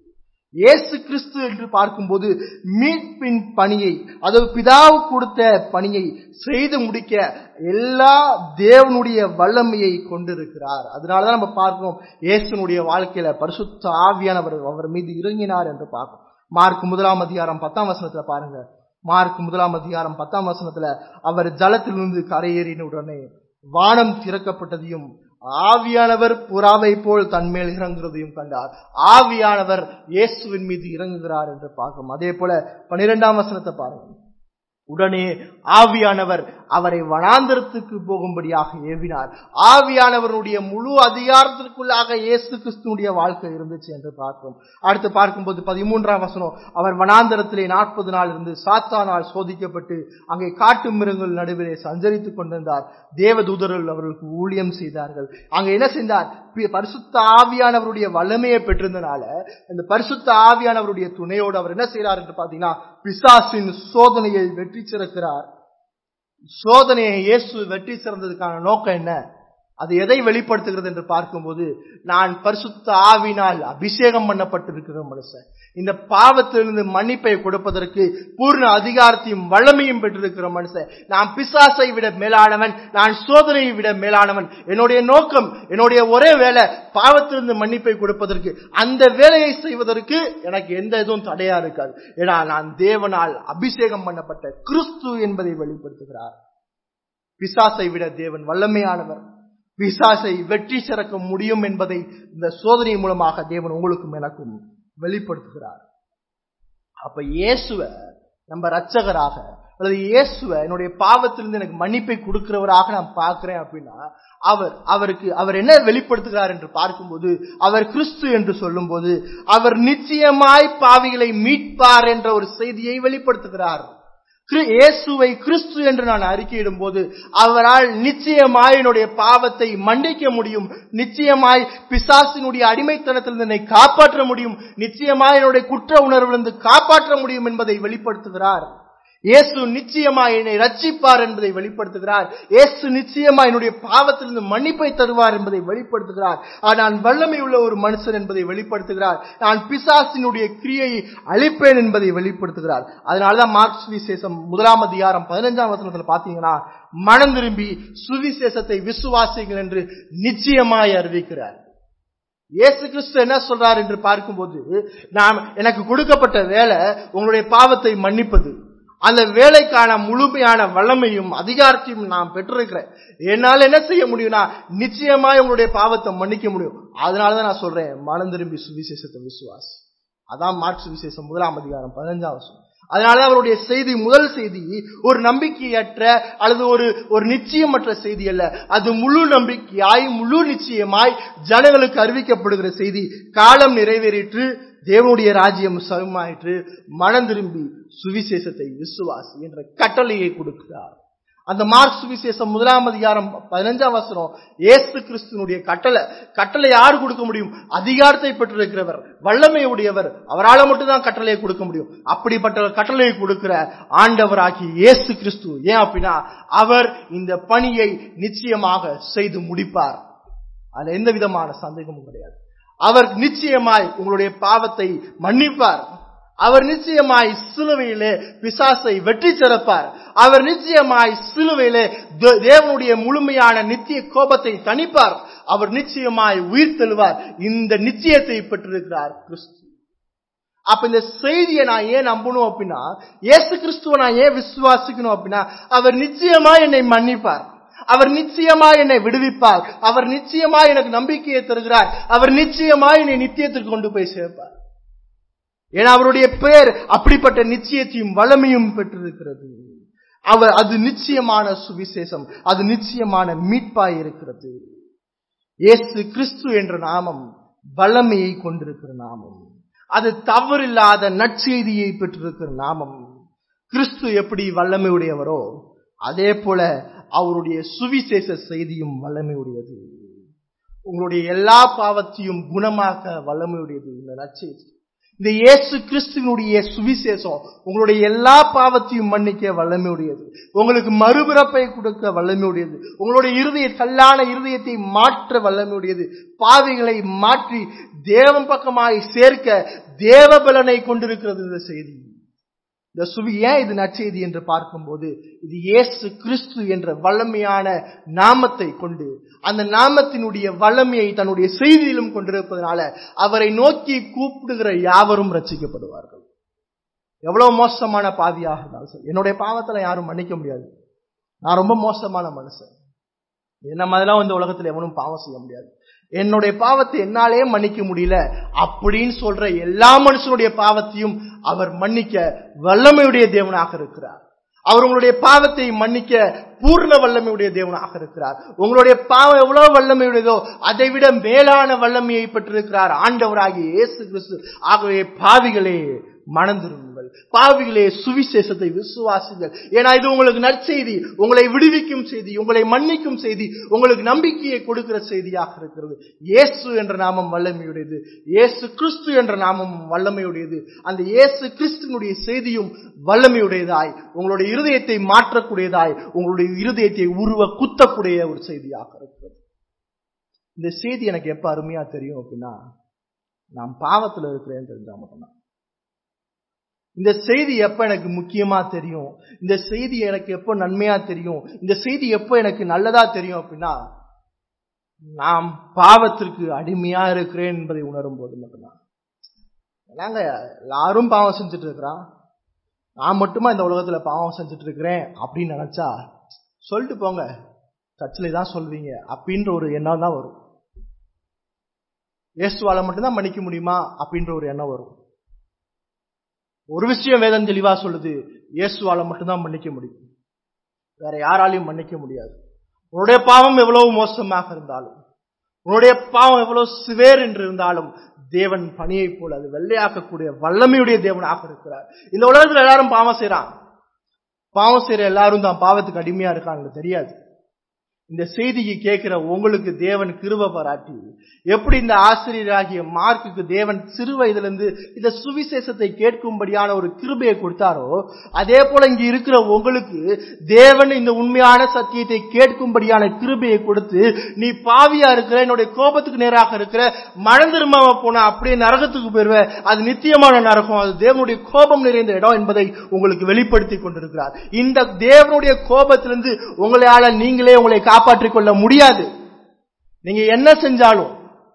இயேசு கிறிஸ்து என்று பார்க்கும்போது மீட்பின் பணியை, அதாவது பிதாவு கொடுத்த பணியை செய்து முடிக்க எல்லா தேவனுடைய வல்லமையை கொண்டிருக்கிறார். அதனாலதான் நம்ம பார்க்கிறோம் இயேசுனுடைய வாழ்க்கையில பரிசுத்த ஆவியானவர் அவர் மீது இறங்கினார் என்று பார்க்கிறோம். மார்க் முதலாம் அதிகாரம் பத்தாம் வசனத்துல பாருங்க. மார்க் முதலாம் அதிகாரம் பத்தாம் வசனத்துல அவர் ஜலத்திலிருந்து கரையேறின உடனே வானம் திறக்கப்பட்டதையும் ஆவியானவர் புறாவை போல் தன்மேல் இறங்குறதையும் கண்டார். ஆவியானவர் இயேசுவின் மீது இறங்குகிறார் என்று பார்க்கிறோம். அதே போல பனிரெண்டாம் வசனத்தை பாருங்க. உடனே ஆவியானவர் அவரை வனாந்தரத்துக்கு போகும்படியாக ஏவினார். ஆவியானவருடைய முழு அதிகாரத்திற்குள்ளாக இயேசு கிறிஸ்துனுடைய வாழ்க்கை இருந்துச்சு என்று பார்க்கிறோம். அடுத்து பார்க்கும்போது பதிமூன்றாம் வசனம், அவர் வனாந்தரத்திலே நாற்பது நாள் இருந்து சாத்தானால் சோதிக்கப்பட்டு அங்கே காட்டு மிருகங்கள் நடுவிலே சஞ்சரித்துக் கொண்டிருந்தார். தேவதூதர்கள் அவர்களுக்கு ஊழியம் செய்தார்கள். அங்க என்ன செய்தார்? பரிசுத்த ஆவியானவருடைய வல்லமையை பெற்றிருந்தனால இந்த பரிசுத்த ஆவியானவருடைய துணையோடு அவர் என்ன செய்யறார் என்று பாத்தீங்கன்னா, பிசாசின் சோதனையை வெற்றி சிறக்கிறார். சோதனையை இயேசு வெற்றி சிறந்ததுக்கான நோக்கம் என்ன? அது எதை வெளிப்படுத்துகிறது என்று பார்க்கும்போது, நான் பரிசுத்த ஆவினால் அபிஷேகம் பண்ணப்பட்டிருக்கிற மனுஷன், இந்த பாவத்திலிருந்து மன்னிப்பை கொடுப்பதற்கு பூர்ண அதிகாரத்தையும் வல்லமையும் பெற்றிருக்கிற மனுஷன், நான் பிசாசை விட மேலானவன், நான் சோதனையை விட மேலானவன். என்னுடைய நோக்கம், என்னுடைய ஒரே வேலை பாவத்திலிருந்து மன்னிப்பை கொடுப்பதற்கு. அந்த வேலையை செய்வதற்கு எனக்கு எந்த இதுவும் தடையா இருக்காது. ஏன்னா நான் தேவனால் அபிஷேகம் பண்ணப்பட்ட கிறிஸ்து என்பதை வெளிப்படுத்துகிறார். பிசாசை விட தேவன் வல்லமையானவர். பிசாசை வெற்றி சிறக்க முடியும் என்பதை இந்த சோதனை மூலமாக தேவன் உங்களுக்கும் எனக்கும் வெளிப்படுத்துகிறார். அப்ப இயேசுவை நம்ம ரட்சகராக அல்லது இயேசுவை என்னுடைய பாவத்திலிருந்து எனக்கு மன்னிப்பை கொடுக்கிறவராக நான் பார்க்கிறேன் அப்படின்னா, அவர் அவருக்கு அவர் என்ன வெளிப்படுத்துகிறார் என்று பார்க்கும்போது, அவர் கிறிஸ்து என்று சொல்லும் போது அவர் நிச்சயமாய் பாவிகளை மீட்பார் என்ற ஒரு செய்தியை வெளிப்படுத்துகிறார். இயேசுவை கிறிஸ்து என்று நான் அறிக்கையிடும் போது அவரால் நிச்சயமாய் என்னுடைய பாவத்தை மன்னிக்க முடியும், நிச்சயமாய் பிசாசினுடைய அடிமைத்தனத்திலிருந்து என்னை காப்பாற்ற முடியும், நிச்சயமாய் என்னுடைய குற்ற உணர்விலிருந்து காப்பாற்ற முடியும் என்பதை வெளிப்படுத்துகிறார். இயேசு நிச்சயமாய் என்னை ரட்சிப்பார் என்பதை வெளிப்படுத்துகிறார். இயேசு நிச்சயமாய் என்னுடைய பாவத்திலிருந்து மன்னிப்பை தருவார் என்பதை வெளிப்படுத்துகிறார். நான் வல்லமை உள்ள ஒரு மனுஷன் என்பதை வெளிப்படுத்துகிறார். நான் பிசாசினுடைய கிரியையை அழிப்பேன் என்பதை வெளிப்படுத்துகிறார். அதனாலதான் மார்க்ஸ் சுவிசேஷம் முதலாம் அதிகாரம் பதினைஞ்சாம் வசனத்துல பாத்தீங்கன்னா, மனம் திரும்பி சுவிசேஷத்தை விசுவாசிகள் என்று நிச்சயமாய் அறிவிக்கிறார். இயேசு கிறிஸ்து என்ன சொல்றார் என்று பார்க்கும்போது, நான் எனக்கு கொடுக்கப்பட்ட வேலை உங்களுடைய பாவத்தை மன்னிப்பது. அந்த வேலைக்கான முழுமையான வல்லமையும் அதிகாரத்தையும் நான் பெற்றிருக்கிறேன். என்னால என்ன செய்ய முடியும்னா, நிச்சயமா உங்களுடைய பாவத்தை மன்னிக்க முடியும். அதனாலதான் நான் சொல்றேன், மனம் திரும்பி சுவிசேஷத்தை விசுவாசி. அதான் மார்க்ஸ் சுவிசேஷம் முதலாம் அதிகாரம் பதினஞ்சாம் வசனம். அதனால அவருடைய செய்தி, முதல் செய்தி ஒரு நம்பிக்கையற்ற அல்லது ஒரு ஒரு நிச்சயமற்ற செய்தி அல்ல. அது முழு நம்பிக்கையாய் முழு நிச்சயமாய் ஜனங்களுக்கு அறிவிக்கப்படுகிற செய்தி. காலம் நிறைவேறிற்று, தேவனுடைய ராஜ்யம் சமமாயிற்று, மனம் திரும்பி சுவிசேஷத்தை விசுவாசி என்ற கட்டளையை கொடுக்கிறார். அந்த மார்க் சுவிசேஷம் முதலாம் அதிகாரம் பதினஞ்சாம் வசனம் இயேசு கிறிஸ்துனுடைய கட்டளை. கட்டளை யாரு கொடுக்க முடியும்? அதிகாரத்தை பெற்றிருக்கிறவர், வல்லமை உடையவர், அவரால் மட்டும்தான் கட்டளையை கொடுக்க முடியும். அப்படிப்பட்ட கட்டளையை கொடுக்கிற ஆண்டவராகி இயேசு கிறிஸ்து. ஏன் அப்படின்னா, அவர் இந்த பணியை நிச்சயமாக செய்து முடிப்பார். அதுல எந்த விதமான சந்தேகமும் கிடையாது. அவர் நிச்சயமாய் உங்களுடைய பாவத்தை மன்னிப்பார். அவர் நிச்சயமாய் சிலுவையிலே பிசாசை வெற்றி சிறப்பார். அவர் நிச்சயமாய் சிலுவையிலே தேவனுடைய முழுமையான நித்திய கோபத்தை தணிப்பார். அவர் நிச்சயமாய் உயிர் தெழுவார். இந்த நிச்சயத்தை பெற்றிருக்கிறார் கிறிஸ்து. அப்ப இந்த செய்தியை நான் ஏன் நம்பணும் அப்படின்னா, இயேசு கிறிஸ்துவை நான் ஏன் விசுவாசிக்கணும் அப்படின்னா, அவர் நிச்சயமாய் என்னை மன்னிப்பார், அவர் நிச்சயமாய் என்னை விடுவிப்பார், அவர் நிச்சயமாய் எனக்கு நம்பிக்கையை தருகிறார், அவர் நிச்சயமாய் என்னை நித்தியத்திற்கு கொண்டு போய் சேர்ப்பார். ஏன்னா அவருடைய பெயர் அப்படிப்பட்ட நிச்சயத்தையும் வல்லமையும் பெற்றிருக்கிறது. அவர் அது நிச்சயமான சுவிசேஷம், அது நிச்சயமான மீட்பாய் இருக்கிறது. இயேசு கிறிஸ்து என்ற நாமம் வல்லமையை கொண்டிருக்கிற நாமம், அது தவறில்லாத நற்செய்தியை பெற்றிருக்கிற நாமம். கிறிஸ்து எப்படி வல்லமை உடையவரோ அதே போல அவருடைய சுவிசேஷ செய்தியும் வல்லமை உடையது. உங்களுடைய எல்லா பாவத்தையும் குணமாக்க வல்லமை உடையது இந்த நற்செய்தி. இந்த இயேசு கிறிஸ்துவினுடைய சுவிசேஷம் உங்களுடைய எல்லா பாவத்தையும் மன்னிக்க வல்லமை உடையது, உங்களுக்கு மறுபிறப்பை கொடுக்க வல்லமை உடையது, உங்களுடைய இருதய கல்லான இருதயத்தை மாற்ற வல்லமை உடையது, பாவிகளை மாற்றி தேவன் பக்கமாய் சேர்க்க தேவ பலனை கொண்டிருக்கிறது இந்த செய்தி. இந்த சுவி ஏன் இது நற்செய்தி என்று பார்க்கும்போது, இது இயேசு கிறிஸ்து என்ற வல்லமையான நாமத்தை கொண்டு, அந்த நாமத்தினுடைய வல்லமையை தன்னுடைய செய்தியிலும் கொண்டிருப்பதனால அவரை நோக்கி கூப்பிடுகிற யாவரும் ரட்சிக்கப்படுவார்கள். எவ்வளவு மோசமான பாவியாக இருந்தாலும் சரி, என்னுடைய பாவத்துல யாரும் மன்னிக்க முடியாது. நான் ரொம்ப மோசமான மனுஷன், என்ன மாதிரிலாம் இந்த உலகத்துல எவனும் பாவம் செய்ய முடியாது. என்னுடைய பாவத்தை என்னாலே மன்னிக்க முடியல அப்படின்னு சொல்ற எல்லா மனுஷனுடைய பாவத்தையும் அவர் மன்னிக்க வல்லமையுடைய தேவனாக இருக்கிறார். அவர் உங்களுடைய பாவத்தை மன்னிக்க பூர்ண வல்லமையுடைய தேவனாக இருக்கிறார். உங்களுடைய பாவம் எவ்வளவு வல்லமையுடையதோ அதை விட மேலான வல்லமையை பெற்றிருக்கிறார் ஆண்டவராகிய இயேசு கிறிஸ்து. ஆகவே பாவிகளே மனம் திரும்புங்கள், பாவிகளே சுவிசேஷத்தை விசுவாசிங்கள். ஏன்னா இது உங்களுக்கு நற்செய்தி, உங்களை விடுவிக்கும் செய்தி, உங்களை மன்னிக்கும் செய்தி, உங்களுக்கு நம்பிக்கையை கொடுக்கிற செய்தியாக இருக்கிறது. இயேசு என்ற நாமம் வல்லமையுடையது, இயேசு கிறிஸ்து என்ற நாமம் வல்லமையுடையது. அந்த இயேசு கிறிஸ்துனுடைய செய்தியும் வல்லமையுடையதாய், உங்களுடைய இருதயத்தை மாற்றக்கூடியதாய், உங்களுடைய இருதயத்தை உருவ குத்தக்கூடிய ஒரு செய்தியாக இருக்கிறது. இந்த செய்தி எனக்கு எப்ப அருமையா தெரியும் அப்படின்னா, நான் பாவத்தில் இருக்கிறேன்னு தெரிஞ்சா மட்டும்தான். இந்த செய்தி எப்ப எனக்கு முக்கியமா தெரியும், இந்த செய்தி எனக்கு எப்ப நன்மையா தெரியும், இந்த செய்தி எப்ப எனக்கு நல்லதா தெரியும் அப்படின்னா, நாம் பாவத்திற்கு அடிமையா இருக்கிறேன் என்பதை உணரும் போது மட்டும்தான். ஏன்னாங்க எல்லாரும் பாவம் செஞ்சுட்டு இருக்கிறான், நான் மட்டுமா இந்த உலகத்துல பாவம் செஞ்சுட்டு இருக்கிறேன் அப்படின்னு நினைச்சா சொல்லிட்டு போங்க, சர்ச்சில் தான் சொல்வீங்க அப்படின்ற ஒரு எண்ணம் தான் வரும். இயேசுவால மட்டும்தான் மன்னிக்க முடியுமா அப்படின்ற ஒரு எண்ணம் வரும். ஒரு விஷயம் வேதம் தெளிவா சொல்லுது, இயேசுவால மட்டும்தான் மன்னிக்க முடியும், வேற யாராலையும் மன்னிக்க முடியாது. உன்னுடைய பாவம் எவ்வளவு மோசமாக இருந்தாலும், உன்னுடைய பாவம் எவ்வளவு சிவேர் என்று இருந்தாலும், தேவன் பனியை போல அது வெள்ளையாக்கக்கூடிய வல்லமையுடைய தேவனாக இருக்கிறார். இந்த உலகத்துல எல்லாரும் பாவம் செய்யறான், பாவம் செய்யற எல்லாரும் தான் பாவத்துக்கு அடிமையா இருக்காங்க தெரியாது. இந்த செய்தியை கேட்கிற உங்களுக்கு தேவன் கிருபை பாராட்டி, எப்படி இந்த ஆசிரியராகிய மார்க்குக்கு தேவன் சிறு வயதிலிருந்து இந்த சுவிசேஷத்தை கேட்கும்படியான ஒரு கிருபையை கொடுத்தாரோ, அதே போல இங்க இருக்கிற உங்களுக்கு தேவன் இந்த உண்மையான சத்தியத்தை கேட்கும்படியான கிருபையை கொடுத்து, நீ பாவியா இருக்கிற, என்னுடைய கோபத்துக்கு நேராக இருக்கிற, மனம் திரும்பாம போன அப்படியே நரகத்துக்கு போயிருவ, அது நித்தியமான நரகம், அது தேவனுடைய கோபம் நிறைந்த இடம் என்பதை உங்களுக்கு வெளிப்படுத்தி கொண்டிருக்கிறார். இந்த தேவனுடைய கோபத்திலிருந்து உங்களால நீங்களே உங்களை காப்பாற்றிக் கொள்ள முடியாது. நீங்க என்ன செஞ்சாலும்,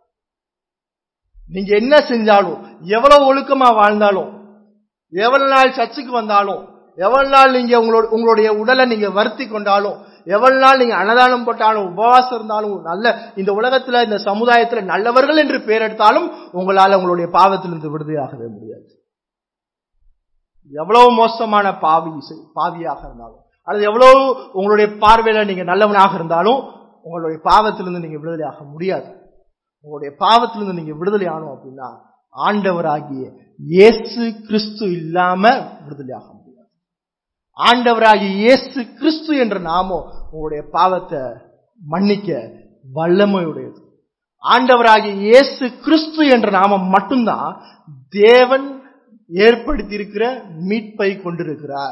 நீங்க என்ன செஞ்சாலும், எவ்வளவு ஒழுக்கமா வாழ்ந்தாலும், எவ்வளவு நாள் சர்ச்சுக்கு வந்தாலும், எவ்வளவு நாள் நீங்க உங்களுடைய உடலை நீங்க வருத்தி கொண்டாலும், எவ்வளவு நாள் நீங்க அன்னதானம் போட்டாலும், உபவாசம் இருந்தாலும், நல்ல இந்த உலகத்துல இந்த சமுதாயத்துல நல்லவர்கள் என்று பெயர் எடுத்தாலும் உங்களால உங்களுடைய பாவத்திலிருந்து விடுதலையாகவே முடியாது. எவ்வளவு மோசமான பாவி பாவியாக இருந்தாலும், அல்லது எவ்வளவு உங்களுடைய பார்வையில நீங்க நல்லவனாக இருந்தாலும், உங்களுடைய பாவத்திலிருந்து நீங்க விடுதலையாக முடியாது. உங்களுடைய பாவத்திலிருந்து நீங்க விடுதலை ஆனோம் அப்படின்னா ஆண்டவராகிய இயேசு கிறிஸ்து இல்லாம விடுதலையாக முடியாது. ஆண்டவராகிய இயேசு கிறிஸ்து என்ற நாமம் உங்களுடைய பாவத்தை மன்னிக்க வல்லமையுடையது. ஆண்டவராகிய இயேசு கிறிஸ்து என்ற நாமம் மட்டும்தான் தேவன் ஏற்படுத்தி இருக்கிற மீட்பை கொண்டிருக்கிறார்.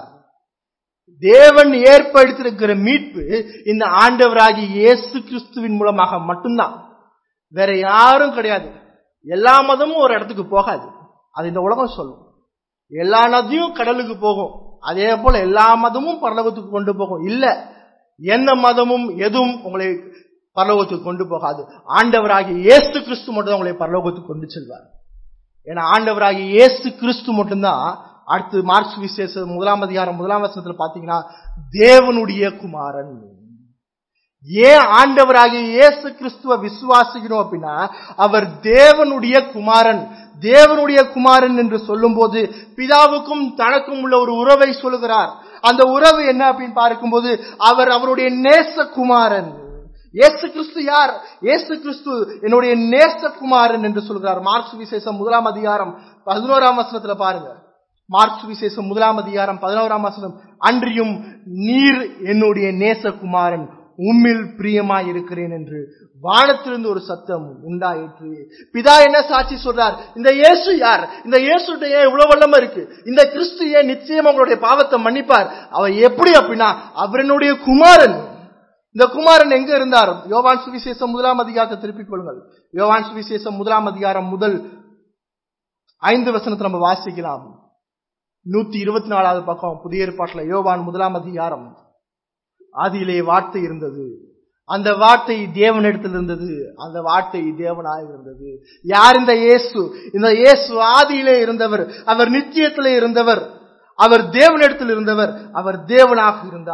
தேவன் ஏற்படுத்தியிருக்கிற மீட்பு இந்த ஆண்டவராகிய இயேசு கிறிஸ்துவின் மூலமாக மட்டும்தான், வேற யாரும் கிடையாது. எல்லா மதமும் ஒரு இடத்துக்கு போகாது, அது இந்த உலகம் சொல்லும். எல்லா நதியும் கடலுக்கு போகும், அதே போல எல்லா மதமும் பரலோகத்துக்கு கொண்டு போகும். இல்ல, எந்த மதமும் எதுவும் உங்களை பரலோகத்துக்கு கொண்டு போகாது. ஆண்டவராகிய இயேசு கிறிஸ்து மட்டும் உங்களை பரலோகத்துக்கு கொண்டு செல்வார். ஏன்னா ஆண்டவராகிய இயேசு கிறிஸ்து மட்டும்தான். அடுத்து மார்க் சுவிசேஷம் முதலாம் அதிகாரம் முதலாம் வசனத்துல பாத்தீங்கன்னா, தேவனுடைய குமாரன். ஏன் ஆண்டவராகிய இயேசு கிறிஸ்துவ விசுவாசிக்கணும் அப்படின்னா, அவர் தேவனுடைய குமாரன். தேவனுடைய குமாரன் என்று சொல்லும் போது பிதாவுக்கும் தனக்கும் உள்ள ஒரு உறவை சொல்லுகிறார். அந்த உறவு என்ன அப்படின்னு பார்க்கும்போது, அவர் அவருடைய நேசகுமாரன். இயேசு கிறிஸ்து யார்? இயேசு கிறிஸ்து என்னுடைய நேசகுமாரன் என்று சொல்கிறார். மார்க் சுவிசேஷம் முதலாம் அதிகாரம் பதினோராம் வசனத்துல பாருங்க. மார்க் சுவிசேஷம் முதலாம் அதிகாரம் பதினோராம் வசனம், அன்றியும் நீர் என்னுடைய நேசகுமாரன், உம்மில் பிரியமாய் இருக்கிறேன் என்று வானத்திலிருந்து ஒரு சத்தம் உண்டாயிற்று. பிதா என்ன சாட்சி சொல்றார்? இந்த இயேசு யார்? இந்த இயேசுட்ட ஏன் இவ்வளவு வல்லமை இருக்கு? இந்த கிறிஸ்து ஏன் நிச்சயமா உங்களுடைய பாவத்தை மன்னிப்பார்? அவர் எப்படி அப்படின்னா, அவர் என்னுடைய குமாரன். இந்த குமாரன் எங்க இருந்தார்? யோவான் சுவிசேஷம் முதலாம் அதிகாரத்தை திருப்பிக் கொள்ளுங்கள். யோவான் சுவிசேஷம் முதலாம் அதிகாரம் முதல் ஐந்து வசனத்தை நம்ம வாசிக்கலாம். நூத்தி இருபத்தி நாலாவது பக்கம் புதிய ஏற்பாட்டுல யோவான் முதலாம் அதிகாரம். ஆதியிலே வார்த்தை இருந்தது, அந்த வார்த்தை தேவனிடத்தில் இருந்தது, அந்த வார்த்தை தேவனாய் இருந்தது. யார் இந்த இயேசு? இந்த இயேசு ஆதியிலே இருந்தவர், அவர் நித்தியத்திலே இருந்தவர், அவர் தேவனிடத்தில் இருந்தவர், அவர் தேவனாக இருந்தார்.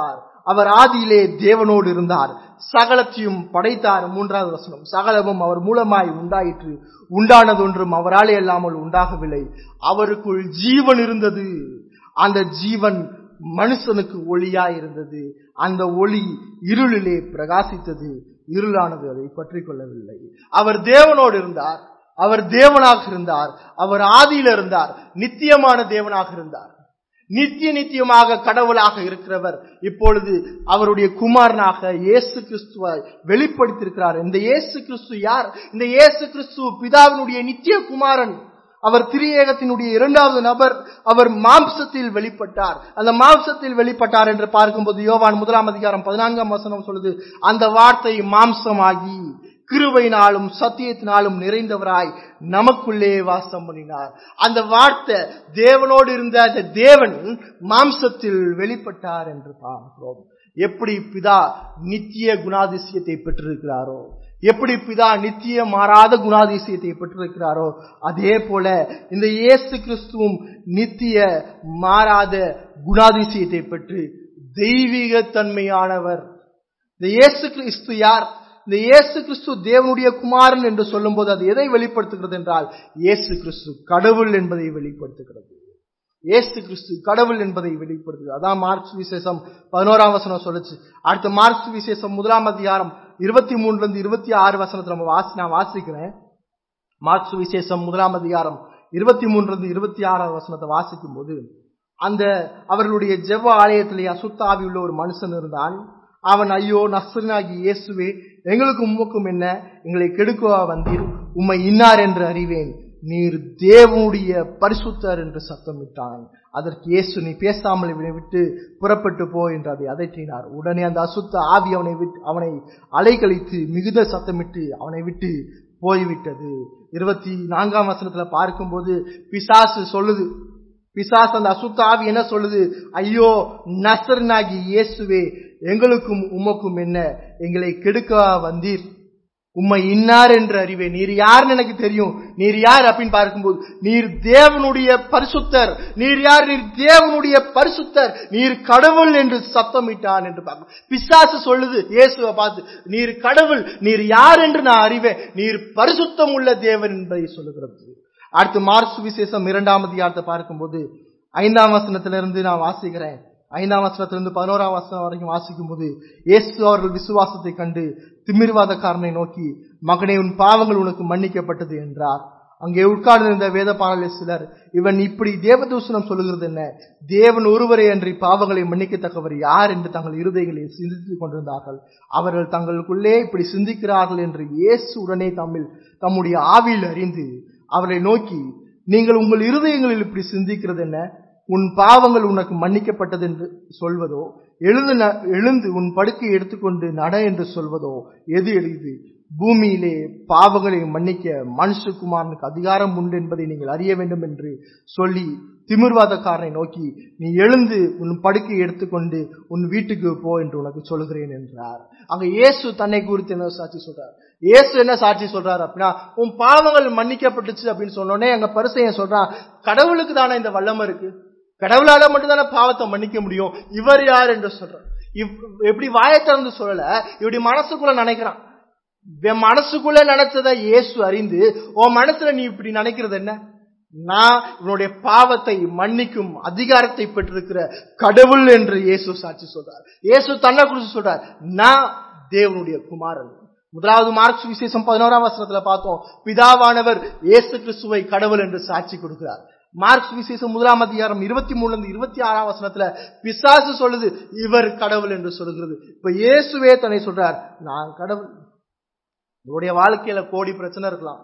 அவர் ஆதியிலே தேவனோடு இருந்தார், சகலத்தையும் படைத்தார். மூன்றாவது வசனம், சகலமும் அவர் மூலமாய் உண்டாயிற்று, உண்டானதொன்றும் அவராலே அல்லாமல் உண்டாகவில்லை. அவருக்குள் ஜீவன் இருந்தது, அந்த ஜீவன் மனுஷனுக்கு ஒளியாய் இருந்தது. அந்த ஒளி இருளிலே பிரகாசித்தது, இருளானது அதை பற்றிக் கொள்ளவில்லை. அவர் தேவனோடு இருந்தார், அவர் தேவனாக இருந்தார், அவர் ஆதியில இருந்தார், நித்தியமான தேவனாக இருந்தார். நித்திய நித்தியமாக கடவுளாக இருக்கிறவர் இப்பொழுது அவருடைய குமாரனாக இயேசு கிறிஸ்துவை வெளிப்படுத்தியிருக்கிறார். இந்த இயேசு கிறிஸ்து யார்? இந்த இயேசு கிறிஸ்து பிதாவினுடைய நித்திய குமாரன். அவர் திரியேகத்தினுடைய இரண்டாவது நபர். அவர் மாம்சத்தில் வெளிப்பட்டார். அந்த மாம்சத்தில் வெளிப்பட்டார் என்று பார்க்கும்போது யோவான் முதலாம் அதிகாரம் பதினான்காம் வசனம் சொல்லுது, அந்த வார்த்தை மாம்சமாகி கிருபையினாலும் சத்தியத்தினாலும் நிறைந்தவராய் நமக்குள்ளே வாசம் பண்ணினார். அந்த வார்த்தை தேவனோடு இருந்த அந்த தேவன் மாம்சத்தில் வெளிப்பட்டார் என்று பார்க்கிறோம். எப்படி பிதா நித்திய குணாதிசயத்தை பெற்றிருக்கிறாரோ, எப்படி பிதா நித்திய மாறாத குணாதிசயத்தை பெற்றிருக்கிறாரோ, அதே போல இந்த இயேசு கிறிஸ்துவும் நித்திய மாறாத குணாதிசயத்தை பெற்று தெய்வீக தன்மையானவர். இந்த இயேசு கிறிஸ்து யார்? இந்த இயேசு கிறிஸ்து தேவனுடைய குமாரன் என்று சொல்லும் போது அது எதை வெளிப்படுத்துகிறது என்றால், இயேசு கிறிஸ்து கடவுள் என்பதை வெளிப்படுத்துகிறது. இயேசு கிறிஸ்து கடவுள் என்பதை வெளிப்படுத்துகிறது. அதான் மார்க்ஸ் விசேஷம் பதினோராம் வசனம் சொல்லுச்சு. அடுத்த மார்க்ஸ் விசேஷம் முதலாம் அதிகாரம் இருபத்தி மூணுல இருந்து இருபத்தி ஆறு வசனத்துல நம்ம வாசி நான் வாசிக்கிறேன். மார்க்ஸ் விசேஷம் முதலாம் அதிகாரம் இருபத்தி மூணுல இருந்து இருபத்தி ஆறாவது வசனத்தை வாசிக்கும் போது, அந்த அவர்களுடைய ஜெப ஆலயத்திலே அசுத்த ஆவி உள்ள ஒரு மனுஷன் இருந்தான். அவன், ஐயோ நசரேயனாகிய இயேசுவே, எங்களுக்கும் உமக்கும் என்ன, எங்களை கெடுக்கவா வந்தீர்? உம்மை இன்னார் என்று அறிவேன், நீர் தேவனுடைய பரிசுத்தர் என்று சத்தமிட்டான். அதற்கு இயேசு, நீ பேசாமல் இவனை விட்டு புறப்பட்டு போ என்று அதை அதட்டினார். உடனே அந்த அசுத்த ஆவி அவனை விட்டு அவனை அலைக்கழித்து மிகுந்த சத்தமிட்டு அவனை விட்டு போய்விட்டது. இருபத்தி நான்காம் வசனத்துல பார்க்கும்போது பிசாசு சொல்லுது, பிசாசு அந்த அசுத்த ஆவி என்ன சொல்லுது? ஐயோ நசரேயனாகிய இயேசுவே, எங்களுக்கும் உமக்கும் என்ன, எங்களை கெடுக்கவா வந்தீர்? உம்மை இன்னார் என்று அறிவேன். நீர் யாருன்னு எனக்கு தெரியும். நீர் யார் அப்படின்னு பார்க்கும்போது, நீர் தேவனுடைய பரிசுத்தர். நீர் யார்? நீர் தேவனுடைய பரிசுத்தர், நீர் கடவுள் என்று சத்தமிட்டான் என்று பார்க்கும். பிசாசு சொல்லுது இயேசுவை பார்த்து, நீர் கடவுள், நீர் யார் என்று நான் அறிவேன், நீர் பரிசுத்தம் உள்ள தேவன் என்பதை சொல்லுகிறது. அடுத்து மார்க்ஸ் விசேஷம் இரண்டாம் அதிகாரத்தை பார்க்கும்போது ஐந்தாம் வசனத்திலிருந்து நான் வாசிக்கிறேன். ஐந்தாம் வசனத்திலிருந்து பதினோராம் வசனம் வரைக்கும் வாசிக்கும் போது, இயேசு அவர்கள் விசுவாசத்தை கண்டு திமிர்வாதக்காரனை நோக்கி, மகனே, உன் பாவங்கள் உனக்கு மன்னிக்கப்பட்டது என்றார். அங்கே உட்கார்ந்திருந்த வேத பாரலர் சிலர், இவன் இப்படி தேவதூஷணம் சொல்லுகிறது என்ன? தேவன் ஒருவரே அன்றி பாவங்களை மன்னிக்கத்தக்கவர் யார் என்று தங்கள் இருதயங்களில் சிந்தித்துக் கொண்டிருந்தார்கள். அவர்கள் தங்களுக்குள்ளே இப்படி சிந்திக்கிறார்கள் என்று இயேசு உடனே தம்மில் தம்முடைய ஆவியில் அறிந்து அவரை நோக்கி, நீங்கள் உங்கள் இருதயங்களில் இப்படி சிந்திக்கிறது என்ன? உன் பாவங்கள் உனக்கு மன்னிக்கப்பட்டது என்று சொல்வதோ, எழுந்து எழுந்து உன் படுக்கை எடுத்துக்கொண்டு நட என்று சொல்வதோ எது எளிது? பூமியிலே பாவங்களை மன்னிக்க மனுஷகுமாரனுக்கு அதிகாரம் உண்டு என்பதை நீங்கள் அறிய வேண்டும் என்று சொல்லி திமிர்வாதக்காரனை நோக்கி, நீ எழுந்து உன் படுக்கை எடுத்துக்கொண்டு உன் வீட்டுக்கு போ என்று உனக்கு சொல்கிறேன் என்றார். அங்க இயேசு தன்னை குறித்து என்ன சாட்சி சொல்றார்? இயேசு என்ன சாட்சி சொல்றாரு அப்படின்னா, உன் பாவங்கள் மன்னிக்கப்பட்டுச்சு அப்படின்னு சொன்னோடனே அங்க பரிசேயன் சொல்றான், கடவுளுக்கு தானே இந்த வல்லமை இருக்கு, கடவுளால மட்டும்தானே பாவத்தை மன்னிக்க முடியும், இவர் யார் என்று சொல்றார். எப்படி வாயை திறந்து சொல்லல, இப்படி மனசுக்குள்ள நினைக்கிறான். மனசுக்குள்ள நினைச்சத இயேசு அறிந்து, உன் மனசுல நீ இப்படி நினைக்கிறது என்ன? நான் இவனுடைய பாவத்தை மன்னிக்கும் அதிகாரத்தை பெற்றிருக்கிற கடவுள் என்று இயேசு சாட்சி சொல்றார். இயேசு தன்னை குறித்து சொல்றார், நான் தேவனுடைய குமாரன். முதலாவது மார்க்ஸ் விசேஷம் பதினோராம் வசனத்துல பார்த்தோம், பிதாவானவர் இயேசு கிறிஸ்துவை கடவுள் என்று சாட்சி கொடுக்கிறார். மார்க்ஸ் விசேஷம் முதலாம் அதிகாரம் இருபத்தி மூணுல இருந்து இருபத்தி ஆறாம் வசனத்துல பிசாசு சொல்லுது, இவர் கடவுள் என்று சொல்லுகிறது. இப்ப இயேசுவே தன்னை சொல்றார், நான் கடவுள். உங்களுடைய வாழ்க்கையில கோடி பிரச்சனை இருக்கலாம்.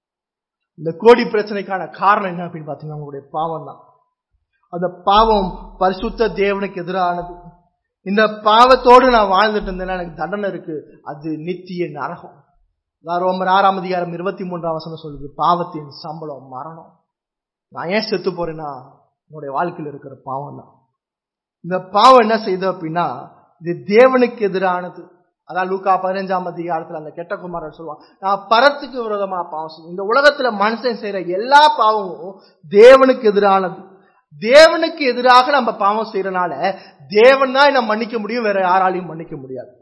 இந்த கோடி பிரச்சனைக்கான காரணம் என்ன அப்படின்னு பாத்தீங்கன்னா, உங்களுடைய பாவம் தான். அந்த பாவம் பரிசுத்த தேவனுக்கு எதிரானது. இந்த பாவத்தோடு நான் வாழ்ந்துட்டு இருந்தேன்னா எனக்கு தண்டனை இருக்கு, அது நித்திய நரகம். ரோமர் ஆறாம் அதிகாரம் இருபத்தி மூன்றாம் வசனம் சொல்லுது, பாவத்தின் சம்பளம் மரணம். நான் ஏன் செத்து போறேன்னா என்னுடைய வாழ்க்கையில் இருக்கிற பாவம் தான். இந்த பாவம் என்ன செய்யுது அப்படின்னா, இது தேவனுக்கு எதிரானது. அதான் லூக்கா பதினஞ்சாம் அதிகாரத்துல அந்த கெட்ட குமாரன் சொல்லுவான், நான் பரத்துக்கு விரோதமா பாவம் செய்யும். இந்த உலகத்துல மனுஷன் செய்யற எல்லா பாவமும் தேவனுக்கு எதிரானது. தேவனுக்கு எதிராக நம்ம பாவம் செய்யறனால தேவன் தான் என்ன மன்னிக்க முடியும், வேற யாராலையும் மன்னிக்க முடியாது.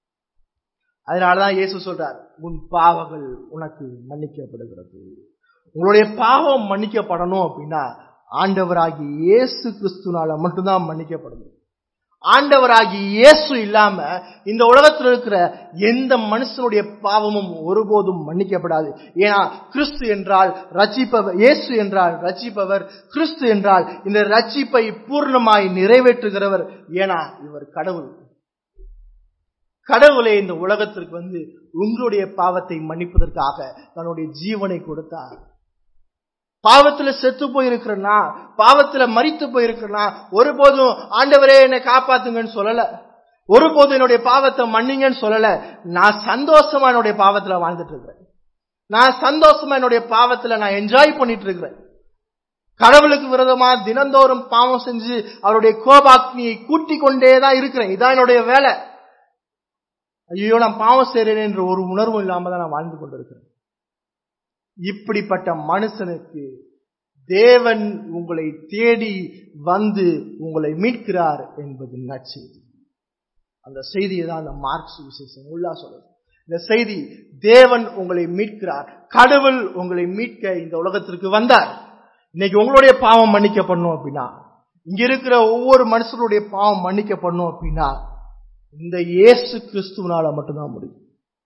அதனாலதான் இயேசு சொல்றார், உன் பாவங்கள் உனக்கு மன்னிக்கப்படுகிறது. உங்களுடைய பாவம் மன்னிக்கப்படணும் அப்படின்னா ஆண்டவராகி இயேசு கிறிஸ்துனால மட்டும்தான் மன்னிக்கப்படணும். ஆண்டவராகி இயேசு இல்லாம இந்த உலகத்தில் இருக்கிற எந்த மனுஷனுடைய பாவமும் ஒருபோதும் மன்னிக்கப்படாது. ஏன்னா கிறிஸ்து என்றால் ரட்சிப்பவர், இயேசு என்றால் ரட்சிப்பவர், கிறிஸ்து என்றால் இந்த ரட்சிப்பை பூர்ணமாய் நிறைவேற்றுகிறவர். ஏன்னா இவர் கடவுள். கடவுளே இந்த உலகத்திற்கு வந்து உங்களுடைய பாவத்தை மன்னிப்பதற்காக தன்னுடைய ஜீவனை கொடுத்தார். பாவத்துல செத்து போயிருக்கிறனா, பாவத்துல மரித்து போயிருக்கிறனா, ஒருபோதும் ஆண்டவரே என்னை காப்பாத்துங்கன்னு சொல்லல, ஒருபோதும் என்னுடைய பாவத்தை மன்னிங்கன்னு சொல்லல. நான் சந்தோஷமா என்னுடைய பாவத்துல வாழ்ந்துட்டு இருக்கிறேன். நான் சந்தோஷமா என்னுடைய பாவத்துல நான் என்ஜாய் பண்ணிட்டு இருக்கிறேன். கடவுளுக்கு விரோதமா தினந்தோறும் பாவம் செஞ்சு அவருடைய கோபாக்னியை கூட்டிக் கொண்டேதான் இருக்கிறேன். இதான் என்னுடைய வேலை. ஐயோ நான் பாவம் செய்றேன் என்ற ஒரு உணர்வும் இல்லாம தான் நான் வாழ்ந்து கொண்டிருக்கிறேன். இப்படிப்பட்ட மனுஷனுக்கு தேவன் உங்களை தேடி வந்து உங்களை மீட்கிறார் என்பது நற்செய்தி. அந்த செய்தியை தான் அந்த மார்க் சுவிசேஷம் உள்ளா சொல்லுது. இந்த செய்தி, தேவன் உங்களை மீட்கிறார், கடவுள் உங்களை மீட்க இந்த உலகத்திற்கு வந்தார். இன்னைக்கு உங்களுடைய பாவம் மன்னிக்கப்படணும் அப்படின்னா, இங்க இருக்கிற ஒவ்வொரு மனுஷனுடைய பாவம் மன்னிக்கப்படணும் அப்படின்னா இந்த இயேசு கிறிஸ்துவனால மட்டும்தான் முடியும்.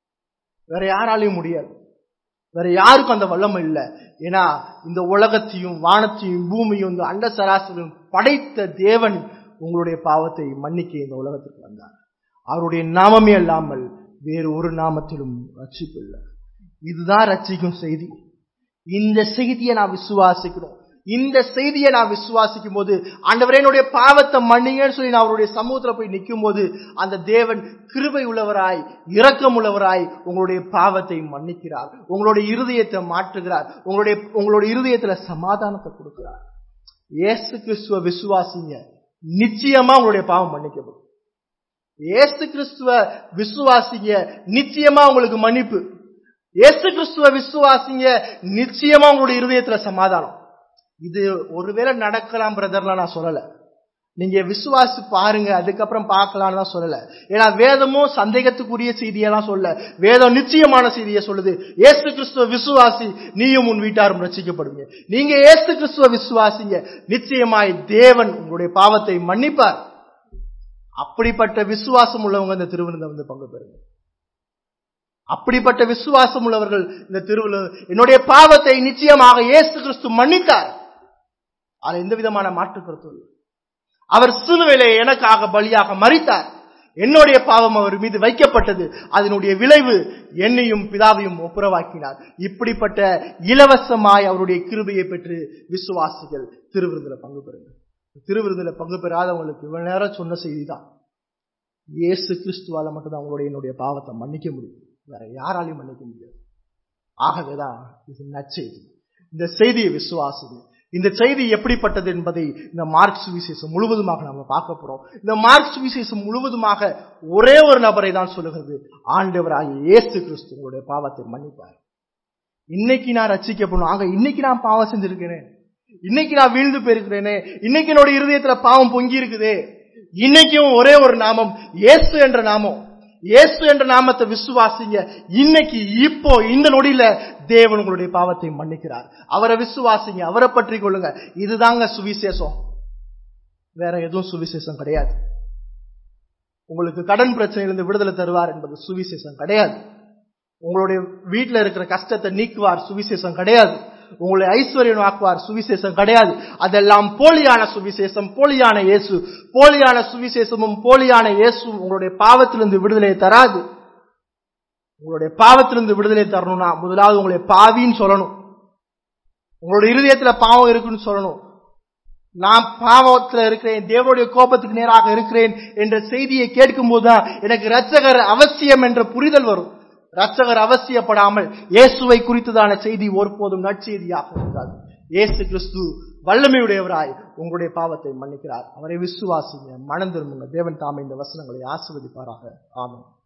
வேற யாராலையும் முடியாது. வேற யாருக்கும் அந்த வல்லமை இல்லை. ஏன்னா இந்த உலகத்தையும் வானத்தையும் பூமியும் இந்த அண்ட சராசரியும் படைத்த தேவன் உங்களுடைய பாவத்தை மன்னிக்க இந்த உலகத்துக்கு வந்தார். அவருடைய நாமமே அல்லாமல் வேறு ஒரு நாமத்திலும் ரட்சிப்பு இல்லை. இதுதான் ரட்சிக்கும் செய்தி. இந்த செய்தியை நான் விசுவாசிக்கணும். இந்த செய்தியை நான் விசுவாசிக்கும் போது, ஆண்டவரே என்னுடைய பாவத்தை மன்னிங்கன்னு சொல்லி நான் அவருடைய சமூகத்துல போய் நிற்கும் போது, அந்த தேவன் கிருபை உள்ளவராய் இரக்கம் உள்ளவராய் உங்களுடைய பாவத்தை மன்னிக்கிறார், உங்களுடைய இருதயத்தை மாற்றுகிறார், உங்களுடைய உங்களுடைய இருதயத்துல சமாதானத்தை கொடுக்கிறார். இயேசு கிறிஸ்துவ விசுவாசிங்க, நிச்சயமா உங்களுடைய பாவம் மன்னிக்கப்படும். இயேசு கிறிஸ்துவ விசுவாசிங்க, நிச்சயமா உங்களுக்கு மன்னிப்பு. இயேசு கிறிஸ்துவ விசுவாசிங்க, நிச்சயமா உங்களுடைய இருதயத்துல சமாதானம். இது ஒருவேளை நடக்கலாம் பிரதர்லாம் நான் சொல்லல. நீங்க விசுவாசி பாருங்க, அதுக்கப்புறம் பார்க்கலாம்னு தான் சொல்லல. ஏன்னா வேதமும் சந்தேகத்துக்குரிய செய்தியெல்லாம் சொல்ல, வேதம் நிச்சயமான செய்தியை சொல்லுது. இயேசு கிறிஸ்துவ விசுவாசி, நீயும் உன் வீட்டாரும் ரட்சிக்கப்படுவீங்க. நீங்க இயேசு கிறிஸ்துவ விசுவாசிங்க, நிச்சயமாய் தேவன் உங்களுடைய பாவத்தை மன்னிப்பார். அப்படிப்பட்ட விசுவாசம் உள்ளவங்க இந்த திருவிருந்தில் வந்து பங்கு பெறுங்க. அப்படிப்பட்ட விசுவாசம் உள்ளவர்கள் இந்த திருவிழா, என்னுடைய பாவத்தை நிச்சயமாக இயேசு கிறிஸ்து மன்னித்தார். அது எந்த விதமான மாற்று கருத்து இல்லை. அவர் சிலுவையிலே எனக்காக பலியாக மரித்தார். என்னுடைய பாவம் அவர் மீது வைக்கப்பட்டது. அதனுடைய விளைவு என்னையும் பிதாவையும் ஒப்புரவாக்கினார். இப்படிப்பட்ட இலவசமாய் அவருடைய கிருபையை பெற்று விசுவாசிகள் திருவிருந்தில் பங்கு பெறுங்க. திருவிருந்தில் பங்கு பெறாதவங்களுக்கு இவ்வளவு நேரம் சொன்ன செய்தி தான், இயேசு கிறிஸ்துவால மட்டும்தான் அவங்களுடைய என்னுடைய பாவத்தை மன்னிக்க முடியும், வேற யாராலையும் மன்னிக்க முடியாது. ஆகவேதான் இது நற்செய்தி. இந்த செய்தியை விசுவாசிங்க. இந்த செய்தி எப்படிப்பட்டது என்பதை இந்த மார்க் சுவிசேஷம் முழுவதுமாக நாம பார்க்க போறோம். இந்த மார்க் சுவிசேஷம் முழுவதுமாக ஒரே ஒரு நபரை தான் சொல்லுகிறது, ஆண்டவராகிய இயேசு கிறிஸ்து உங்களுடைய பாவத்தை மன்னிப்பார். இன்னைக்கு நான் ரட்சிக்கப்படணும், ஆக இன்னைக்கு நான் பாவம் செஞ்சிருக்கிறேன், இன்னைக்கு நான் வீழ்ந்து போயிருக்கிறேனே, இன்னைக்கு என்னோட இருதயத்துல பாவம் பொங்கி இருக்குதே, இன்னைக்கும் ஒரே ஒரு நாமம், இயேசு என்ற நாமம். இயேசு என்ற நாமத்தை விசுவாசிங்க. இன்னைக்கு இப்போ இந்த நொடியில தேவன் உங்களுடைய பாவத்தை மன்னிக்கிறார். அவரை விசுவாசிங்க, அவரை பற்றி கொள்ளுங்க. இதுதாங்க சுவிசேஷம், வேற எதுவும் சுவிசேஷம் கிடையாது. உங்களுக்கு கடன் பிரச்சனையிலிருந்து விடுதலை தருவார் என்பது சுவிசேஷம் கிடையாது. உங்களுடைய வீட்டில் இருக்கிற கஷ்டத்தை நீக்குவார் சுவிசேஷம் கிடையாது. உங்களை ஐஸ்வர்யம் ஆக்குவார் சுவிசேஷம் கிடையாது. அதெல்லாம் போலியான சுவிசேஷம், போலியான இயேசு. போலியான சுவிசேஷமும் போலியான இயேசும் உங்களுடைய பாவத்திலிருந்து விடுதலை தராது. உங்களுடைய பாவத்திலிருந்து விடுதலை தரணும்னா முதலாவது உங்களை பாவின்னு சொல்லணும். உங்களுடைய இருதயத்துல பாவம் இருக்குன்னு சொல்லணும். நான் பாவத்துல இருக்கிறேன், தேவனுடைய கோபத்துக்கு நேராக இருக்கிறேன் என்ற செய்தியை கேட்கும் போதுதான் எனக்கு இரட்சகர் அவசியம் என்ற புரிதல் வரும். இரட்சகர் அவசியப்படாமல் இயேசுவை குறித்ததான செய்தி ஒருபோதும் நற்செய்தியாக இருக்காது. இயேசு கிறிஸ்து வல்லமையுடையவராய் உங்களுடைய பாவத்தை மன்னிக்கிறார். அவரை விசுவாசிங்க, மனம் திரும்புங்க. தேவன் தாமே இந்த வசனங்களை ஆசீர்வதிப்பாராக. ஆமென்.